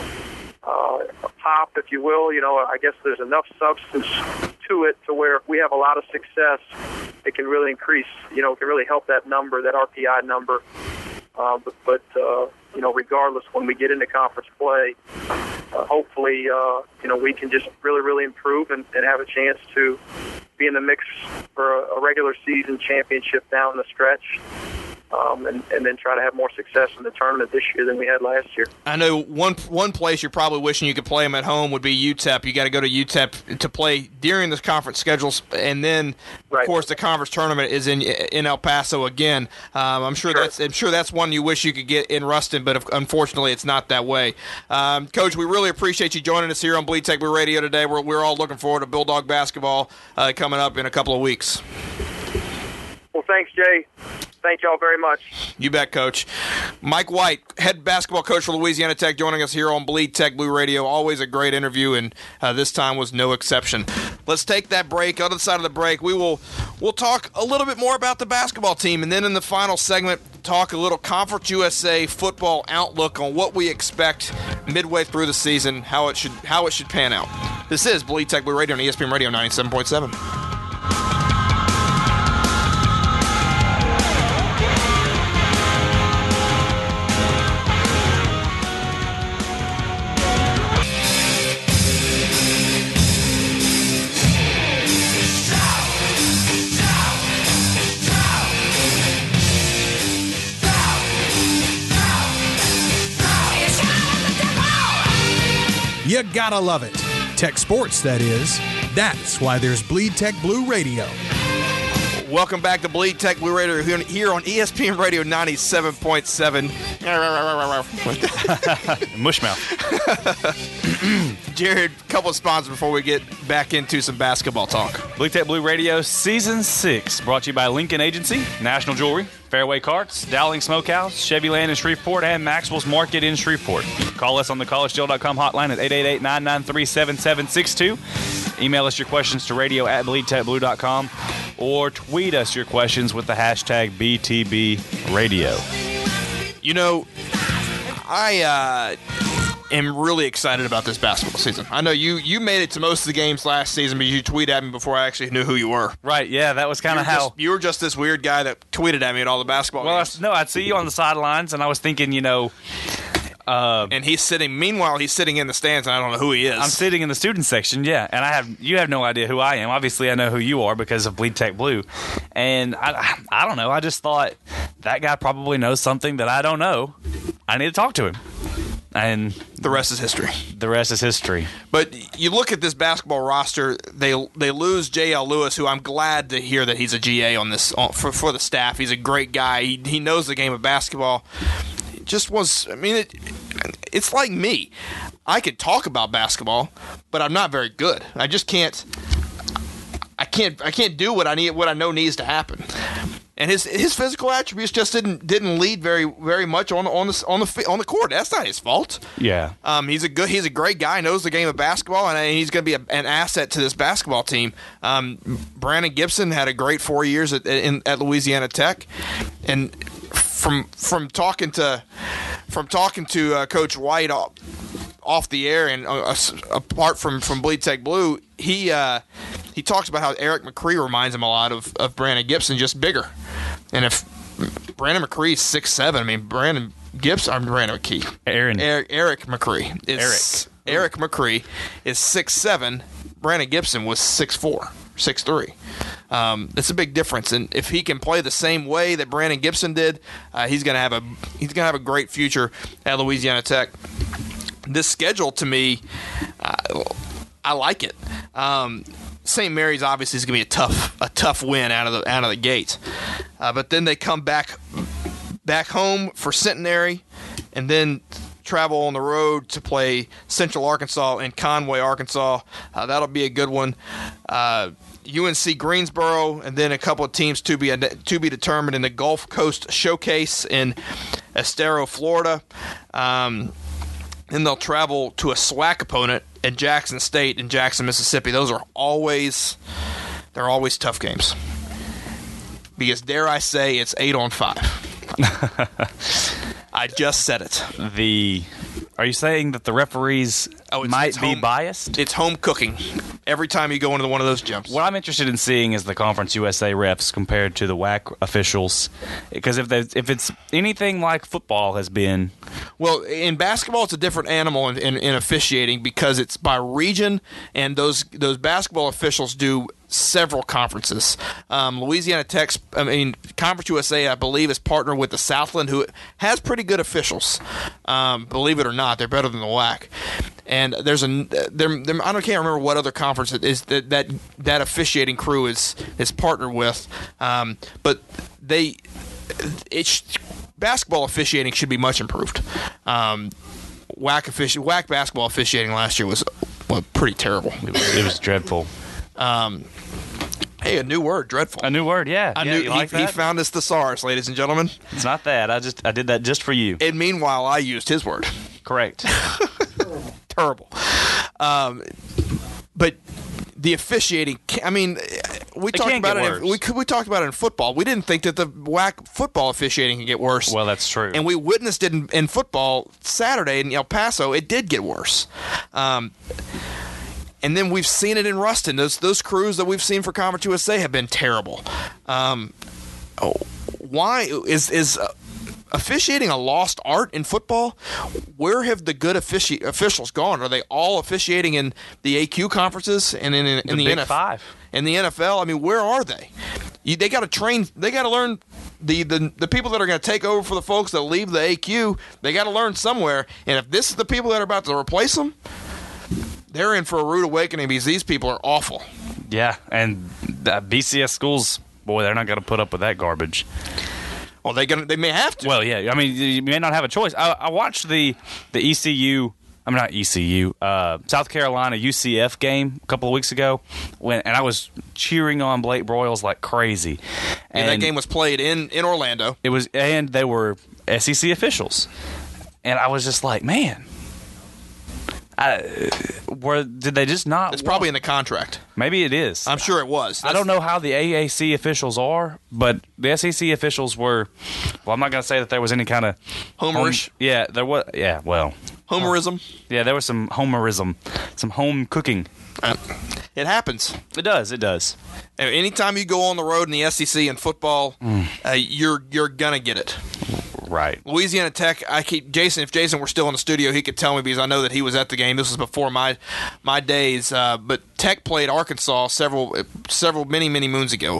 S6: pop, if you will. I guess there's enough substance to it to where if we have a lot of success, it can really increase, it can really help that number, that RPI number. But regardless, when we get into conference play, hopefully, we can just really, really improve and have a chance to be in the mix for a regular season championship down the stretch. And then try to have more success in the tournament this year than we had last year.
S2: I know one place you're probably wishing you could play them at home would be UTEP. You got to go to UTEP to play during the conference schedules, and then of course the conference tournament is in El Paso again. I'm sure that's one you wish you could get in Ruston, but unfortunately it's not that way. Coach, we really appreciate you joining us here on Bleed Tech Blue Radio today. We're all looking forward to Bulldog basketball coming up in a couple of weeks.
S6: Well, thanks, Jay. Thank y'all very much.
S2: You bet, Coach. Mike White, head basketball coach for Louisiana Tech, joining us here on Bleed Tech Blue Radio. Always a great interview, and this time was no exception. Let's take that break. On the side of the break, we'll talk a little bit more about the basketball team, and then in the final segment, talk a little Conference USA football outlook on what we expect midway through the season, how it should pan out. This is Bleed Tech Blue Radio on ESPN Radio 97.7.
S1: You gotta love it. Tech sports, that is. That's why there's Bleed Tech Blue Radio.
S2: Welcome back to Bleed Tech Blue Radio here on ESPN Radio 97.7.
S3: Mushmouth.
S2: Jared, a couple of sponsors before we get back into some basketball talk.
S3: Bleed Tech Blue Radio Season 6, brought to you by Lincoln Agency, National Jewelry, Fairway Carts, Dowling Smokehouse, Chevy Land in Shreveport, and Maxwell's Market in Shreveport. Call us on the collegedeal.com hotline at 888-993-7762. Email us your questions to radio@bleedtechblue.com or tweet us your questions with the hashtag BTBRadio.
S2: You know, I am really excited about this basketball season. I know you made it to most of the games last season, but you tweeted at me before I actually knew who you were.
S3: Right, yeah, that was kind of how...
S2: You were just this weird guy that tweeted at me at all the basketball games.
S3: No, I'd see you on the sidelines, and I was thinking,
S2: and he's sitting in the stands, and I don't know who he is.
S3: I'm sitting in the student section, yeah, and you have no idea who I am. Obviously, I know who you are because of Bleed Tech Blue, and I don't know. I just thought that guy probably knows something that I don't know. I need to talk to him, and
S2: the rest is history.
S3: The rest is history.
S2: But you look at this basketball roster; they lose J.L. Lewis, who I'm glad to hear that he's a GA on this for the staff. He's a great guy. He knows the game of basketball. It's like me. I could talk about basketball, but I'm not very good. I just can't. I can't do what I know needs to happen. And his physical attributes just didn't lead very much on the court. That's not his fault.
S3: Yeah.
S2: He's a great guy. Knows the game of basketball, and he's going to be an asset to this basketball team. Brandon Gibson had a great 4 years at Louisiana Tech, and from talking to Coach White off the air and apart from Bleed Tech Blue, he talks about how Eric McCree reminds him a lot of Brandon Gibson, just bigger. And if Brandon McCree is 6'7", I mean Eric McCree is Eric McCree is 6'7". Brandon Gibson was 6'4", 6'3". It's a big difference, and if he can play the same way that Brandon Gibson did, he's gonna have a great future at Louisiana Tech. This schedule, to me, I like it. St. Mary's obviously is going to be a tough win out of the gate, but then they come back home for Centenary, and then travel on the road to play Central Arkansas and Conway, Arkansas. That'll be a good one. UNC Greensboro, and then a couple of teams to be determined in the Gulf Coast Showcase in Estero, Florida. Then they'll travel to a SWAC opponent at Jackson State in Jackson, Mississippi. Those are always tough games. Because dare I say, it's 8 on 5. I just said it.
S3: Are you saying that the referees might be biased?
S2: It's home cooking every time you go into one of those gyms.
S3: What I'm interested in seeing is the Conference USA refs compared to the WAC officials, because if it's anything like football has been.
S2: Well, in basketball, it's a different animal in officiating because it's by region, and those basketball officials do several conferences. Louisiana Tech's, Conference USA, I believe, is partnered with the Southland, who has pretty good officials. Believe it or not, they're better than the WAC. And I can't remember what other conference it is that officiating crew is partnered with. But basketball officiating should be much improved. WAC basketball officiating last year was pretty terrible.
S3: It was dreadful.
S2: Hey, a new word, dreadful.
S3: A new word, yeah.
S2: He found his thesaurus, ladies and gentlemen.
S3: It's not that. I did that just for you.
S2: And meanwhile, I used his word.
S3: Correct.
S2: Terrible. But the officiating, we talked about it. We talked about it in football. We didn't think that the WAC football officiating could get worse.
S3: Well, that's true.
S2: And we witnessed it in football Saturday in El Paso. It did get worse. And then we've seen it in Ruston. Those crews that we've seen for Conference USA have been terrible. Why is officiating a lost art in football? Where have the good officials gone? Are they all officiating in the AQ conferences and in the
S3: Big
S2: NFL?
S3: Five.
S2: In the NFL? Where are they? They got to train. They got to learn. The people that are going to take over for the folks that leave the AQ, they got to learn somewhere. And if this is the people that are about to replace them, they're in for a rude awakening because these people are awful.
S3: Yeah, and BCS schools, boy, they're not going to put up with that garbage.
S2: Well, they may have to.
S3: Well, yeah. I mean, you may not have a choice. I watched the ECU. I'm not ECU. South Carolina UCF game a couple of weeks ago, and I was cheering on Blake Broyles like crazy.
S2: And that game was played in Orlando.
S3: It was, and they were SEC officials, and I was just like, man. Did they just not?
S2: It's probably in the contract.
S3: Maybe it is.
S2: I'm sure it was.
S3: I don't know how the AAC officials are, but the SEC officials were. Well, I'm not going to say that there was any kind of
S2: homerish.
S3: There was. Yeah, well,
S2: homerism.
S3: Yeah, there was some homerism, some home cooking.
S2: It happens.
S3: It does. It does.
S2: Anytime you go on the road in the SEC in football, you're gonna get it.
S3: Right.
S2: Louisiana Tech, if Jason were still in the studio, he could tell me because I know that he was at the game. This was before my days. But Tech played Arkansas many moons ago.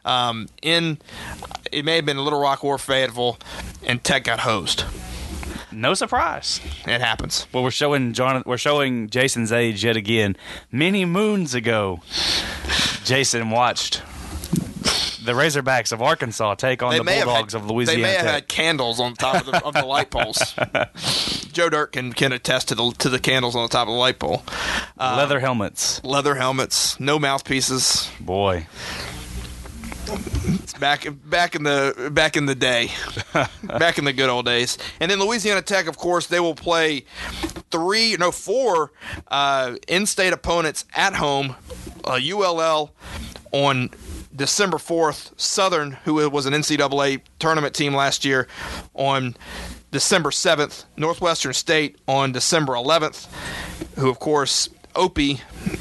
S2: It may have been Little Rock or Fayetteville, and Tech got hosed.
S3: No surprise.
S2: It happens.
S3: Well, we're showing Jason's age yet again. Many moons ago, Jason watched the Razorbacks of Arkansas take on the Bulldogs of Louisiana.
S2: They may have
S3: Tech.
S2: had candles on top of the light poles. Joe Dirt can attest to the candles on the top of the light pole.
S3: Leather helmets,
S2: no mouthpieces.
S3: Boy,
S2: it's back in the day, back in the good old days. And then Louisiana Tech, of course, they will play 4 in-state opponents at home. ULL on December 4th, Southern, who was an NCAA tournament team last year, on December 7th, Northwestern State on December 11th, who, of course, Opie,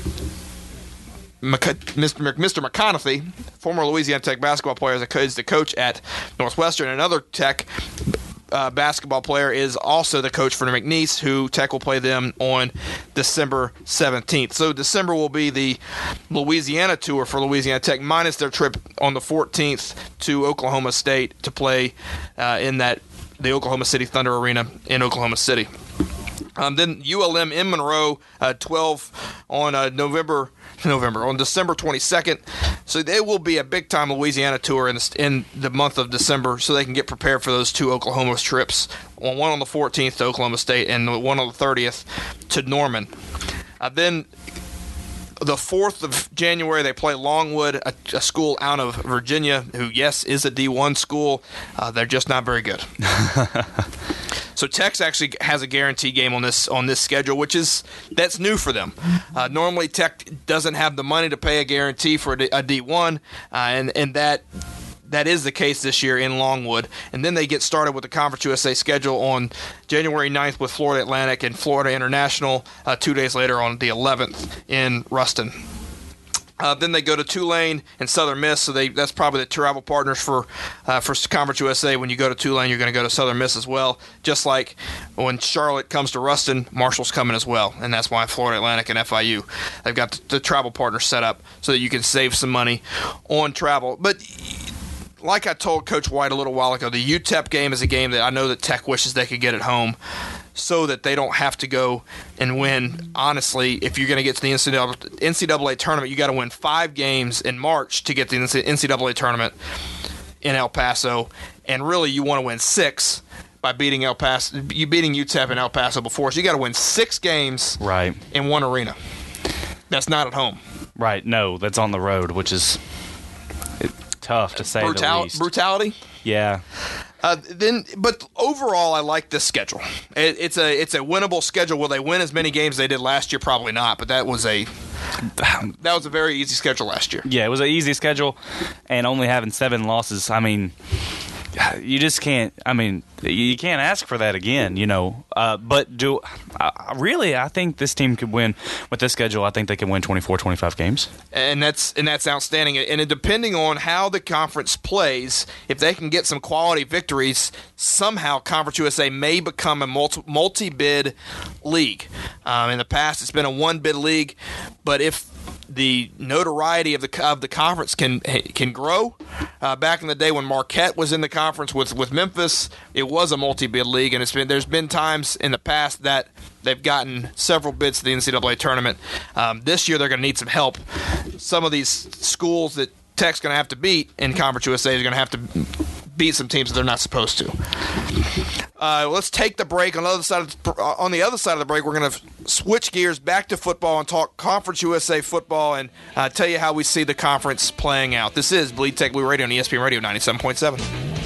S2: Mr. McConaughey, former Louisiana Tech basketball player, is the coach at Northwestern. Another Tech basketball player is also the coach for McNeese, who Tech will play them on December 17th. So December will be the Louisiana tour for Louisiana Tech, minus their trip on the 14th to Oklahoma State to play in the Oklahoma City Thunder Arena in Oklahoma City. Then ULM in Monroe, 12 on December 22nd. So they will be a big-time Louisiana tour in the month of December, so they can get prepared for those 2 Oklahoma trips, one on the 14th to Oklahoma State and one on the 30th to Norman. Then the 4th of January, they play Longwood, a school out of Virginia, who, yes, is a D1 school. They're just not very good. So Tech actually has a guarantee game on this schedule, that's new for them. Normally, Tech doesn't have the money to pay a guarantee for a D1, and that is the case this year in Longwood. And then they get started with the Conference USA schedule on January 9th with Florida Atlantic and Florida International, 2 days later on the 11th in Ruston. Then they go to Tulane and Southern Miss, so that's probably the travel partners for Conference USA. When you go to Tulane, you're going to go to Southern Miss as well. Just like when Charlotte comes to Ruston, Marshall's coming as well, and that's why Florida Atlantic and FIU, they've got the travel partners set up so that you can save some money on travel. But like I told Coach White a little while ago, the UTEP game is a game that I know that Tech wishes they could get at home, so that they don't have to go and win. Honestly, if you're going to get to the NCAA tournament, you got to win 5 games in March to get to the NCAA tournament in El Paso, and really you want to win 6 by beating UTEP and El Paso before. So you got to win 6 games
S3: right
S2: in one arena. That's not at home.
S3: Right. No, that's on the road, which is tough to say the least.
S2: Brutality.
S3: Yeah.
S2: But overall, I like this schedule. It's a winnable schedule. Will they win as many games as they did last year? Probably not. But that was a very easy schedule last year.
S3: Yeah, it was an easy schedule, and only having 7 losses. I mean, you just can't. I mean, you can't ask for that again, But I think this team could win with this schedule. I think they can win 24, 25 games, and that's outstanding. And depending on how the conference plays, if they can get some quality victories, somehow Conference USA may become a multi-bid league. In the past, it's been a one-bid league, but if
S2: the notoriety of the conference can grow. Back in the day when Marquette was in the conference with Memphis, it was a multi-bid league, and there's been times in the past that they've gotten several bids to the NCAA tournament. This year they're going to need some help. Some of these schools that Tech's going to have to beat in Conference USA is going to have to beat some teams that they're not supposed to. Let's take the break. On the other side of the break, we're going to switch gears back to football and talk Conference USA football and tell you how we see the conference playing out. This is Bleed Tech Blue Radio on ESPN Radio 97.7.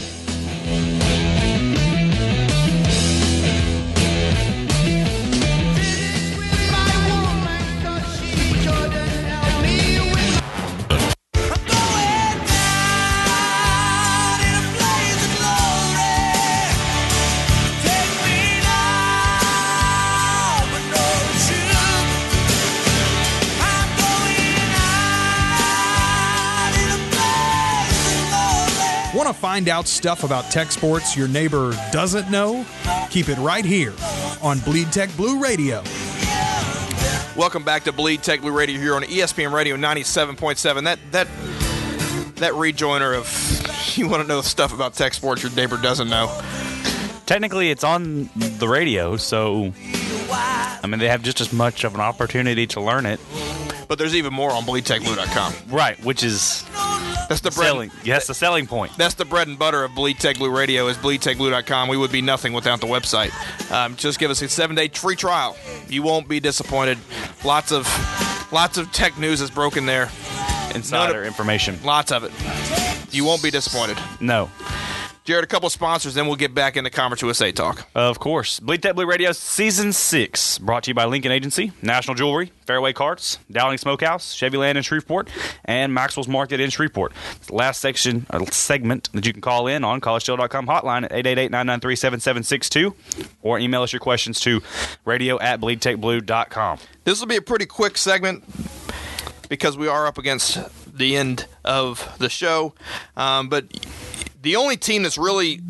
S1: Want to find out stuff about tech sports your neighbor doesn't know? Keep it right here on Bleed Tech Blue Radio.
S2: Welcome back to Bleed Tech Blue Radio here on ESPN Radio 97.7. That rejoiner of you want to know stuff about tech sports your neighbor doesn't know.
S3: Technically, it's on the radio, so I mean they have just as much of an opportunity to learn it.
S2: But there's even more on BleedTechBlue.com.
S3: Right, which is
S2: that's the
S3: selling. Yes, the selling point.
S2: That's the bread and butter of Bleed Tech Blue Radio is BleedTechBlue.com. We would be nothing without the website. Just give us a 7-day free trial. You won't be disappointed. Lots of tech news is broken there.
S3: Insider information.
S2: Lots of it. You won't be disappointed.
S3: No.
S2: Jared, a couple of sponsors, then we'll get back into Conference USA talk.
S3: Of course. Bleed Tech Blue Radio Season 6, brought to you by Lincoln Agency, National Jewelry, Fairway Carts, Dowling Smokehouse, Chevy Land in Shreveport, and Maxwell's Market in Shreveport. The last segment that you can call in on collegehill.com hotline at 888-993-7762 or email us your questions to radio@bleedtechblue.com.
S2: This will be a pretty quick segment because we are up against the end of the show, but the only team that's really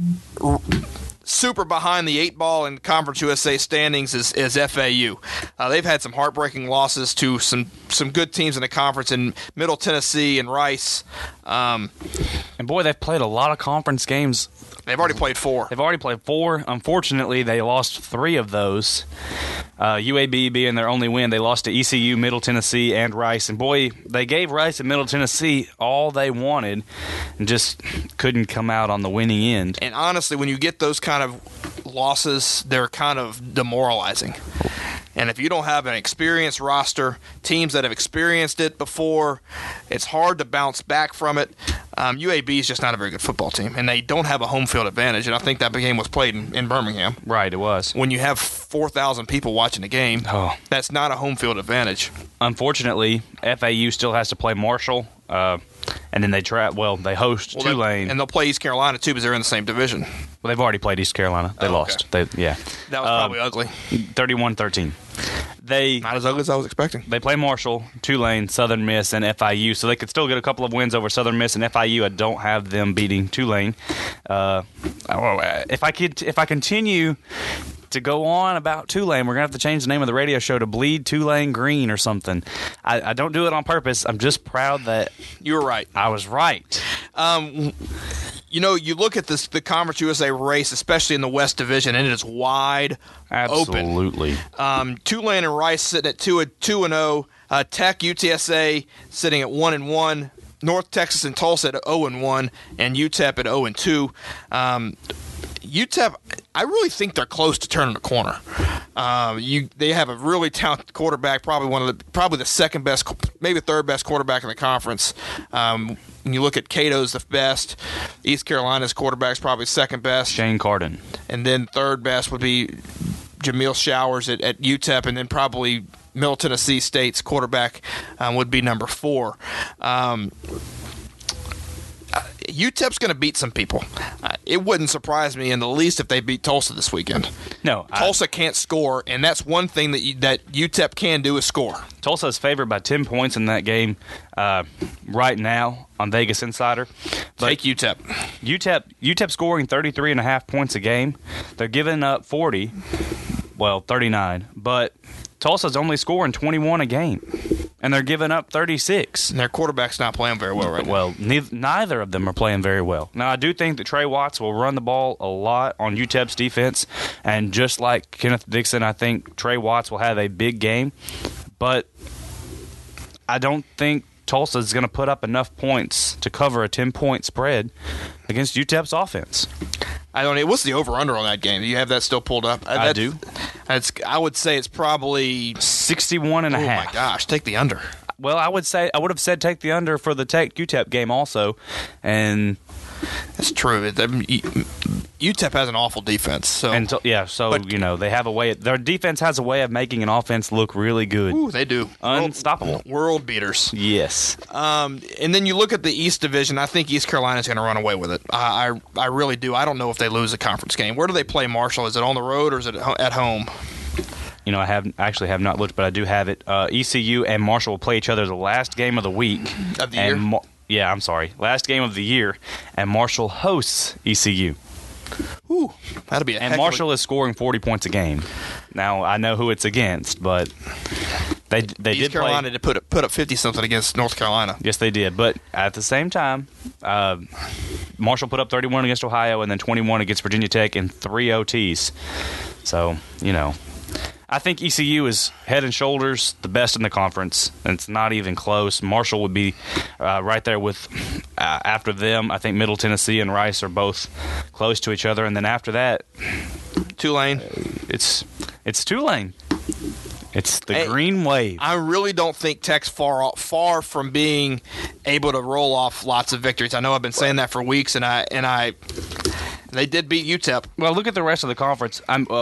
S2: super behind the 8-ball in Conference USA standings is FAU. They've had some heartbreaking losses to some good teams in the conference in Middle Tennessee and Rice.
S3: And boy, they've played a lot of conference games.
S2: They've already played 4.
S3: Unfortunately, they lost 3 of those. UAB being their only win. They lost to ECU, Middle Tennessee, and Rice. And boy, they gave Rice and Middle Tennessee all they wanted and just couldn't come out on the winning end.
S2: And honestly, when you get those kind of losses, they're kind of demoralizing. And if you don't have an experienced roster, teams that have experienced it before, it's hard to bounce back from it. UAB is just not a very good football team, and they don't have a home field advantage. And I think that game was played in Birmingham.
S3: Right, it was.
S2: When you have 4,000 people watching the game, that's not a home field advantage.
S3: Unfortunately, FAU still has to play Marshall, and then they host Tulane.
S2: And they'll play East Carolina, too, because they're in the same division.
S3: Well, they've already played East Carolina. They lost.
S2: That was probably ugly.
S3: 31-13.
S2: Not as ugly as I was expecting.
S3: They play Marshall, Tulane, Southern Miss, and FIU, so they could still get a couple of wins over Southern Miss and FIU. I don't have them beating Tulane. If I continue to go on about Tulane, we're going to have to change the name of the radio show to Bleed Tulane Green or something. I don't do it on purpose. I'm just proud that
S2: you were right.
S3: I was right.
S2: You look at the Conference USA race, especially in the West Division, and it is wide
S3: Absolutely.
S2: open. Tulane and Rice sitting at 2-0. Tech, UTSA sitting at 1-1. North Texas and Tulsa at 0-1, and UTEP at 0-2. UTEP, I really think they're close to turning the corner. They have a really talented quarterback, probably the second best, maybe third best quarterback in the conference. When you look at Cato's the best, East Carolina's quarterback's probably second best.
S3: Shane Carden.
S2: And then third best would be Jamil Showers at UTEP, and then probably Middle Tennessee State's quarterback would be number 4. UTEP's going to beat some people. It wouldn't surprise me in the least if they beat Tulsa this weekend.
S3: No.
S2: Tulsa can't score, and that's one thing that UTEP can do is score.
S3: Tulsa is favored by 10 points in that game right now on Vegas Insider. But
S2: take UTEP.
S3: UTEP scoring 33.5 points a game. They're giving up 39. But Tulsa's only scoring 21 a game. and they're giving up 36.
S2: And their quarterback's not playing very well right now.
S3: Well, neither of them are playing very well. Now, I do think that Trey Watts will run the ball a lot on UTEP's defense, and just like Kenneth Dixon, I think Trey Watts will have a big game, but I don't think Tulsa is going to put up enough points to cover a 10-point spread against UTEP's offense.
S2: I don't know. What's the over-under on that game? Do you have that still pulled up?
S3: I do.
S2: I would say it's probably
S3: 61.5.
S2: Oh, my gosh. Take the under.
S3: Well, I would have said take the under for the Tech UTEP game also, and
S2: that's true. UTEP has an awful defense. So
S3: they have a way. Their defense has a way of making an offense look really good.
S2: Ooh, they do.
S3: Unstoppable.
S2: World beaters.
S3: Yes.
S2: And then you look at the East Division. I think East Carolina's going to run away with it. I really do. I don't know if they lose a conference game. Where do they play Marshall? Is it on the road or is it at home?
S3: I have not looked, but I do have it. ECU and Marshall will play each other the last game of the week.
S2: Of the year?
S3: Last game of the year, and Marshall hosts ECU.
S2: Ooh, that'll be a
S3: And Marshall is scoring 40 points a game. Now, I know who it's against, but they
S2: East Carolina did put up 50-something against North Carolina.
S3: Yes, they did. But at the same time, Marshall put up 31 against Ohio and then 21 against Virginia Tech in 3 OTs. So, I think ECU is head and shoulders the best in the conference, and it's not even close. Marshall would be right there with after them. I think Middle Tennessee and Rice are both close to each other, and then after that,
S2: Tulane.
S3: It's Tulane. It's the Green Wave.
S2: I really don't think Tech's far from being able to roll off lots of victories. I know I've been saying that for weeks, and they did beat UTEP.
S3: Well, look at the rest of the conference.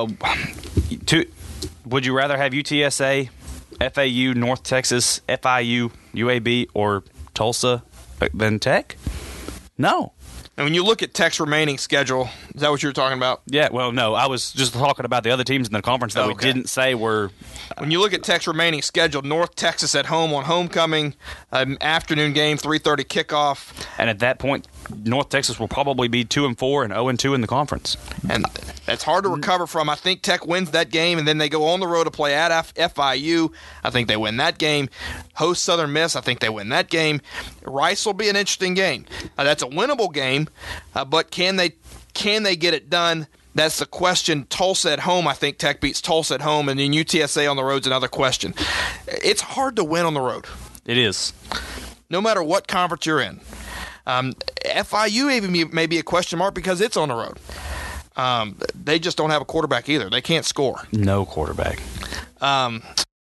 S3: Would you rather have UTSA, FAU, North Texas, FIU, UAB, or Tulsa than Tech? No.
S2: And when you look at Tech's remaining schedule, is that what you were talking about?
S3: Yeah, well, no. I was just talking about the other teams in the conference that we didn't say were...
S2: When you look at Tech's remaining schedule, North Texas at home on homecoming, afternoon game, 3:30 kickoff.
S3: And at that point, North Texas will probably be 2-4 and 0-2 in the conference.
S2: And that's hard to recover from. I think Tech wins that game, and then they go on the road to play at FIU. I think they win that game. Host Southern Miss. I think they win that game. Rice will be an interesting game. That's a winnable game, but can they get it done? That's the question. Tulsa at home, I think Tech beats Tulsa at home, and then UTSA on the road is another question. It's hard to win on the road.
S3: It is.
S2: No matter what conference you're in. FIU even may be a question mark because it's on the road. They just don't have a quarterback either. They can't score.
S3: No quarterback.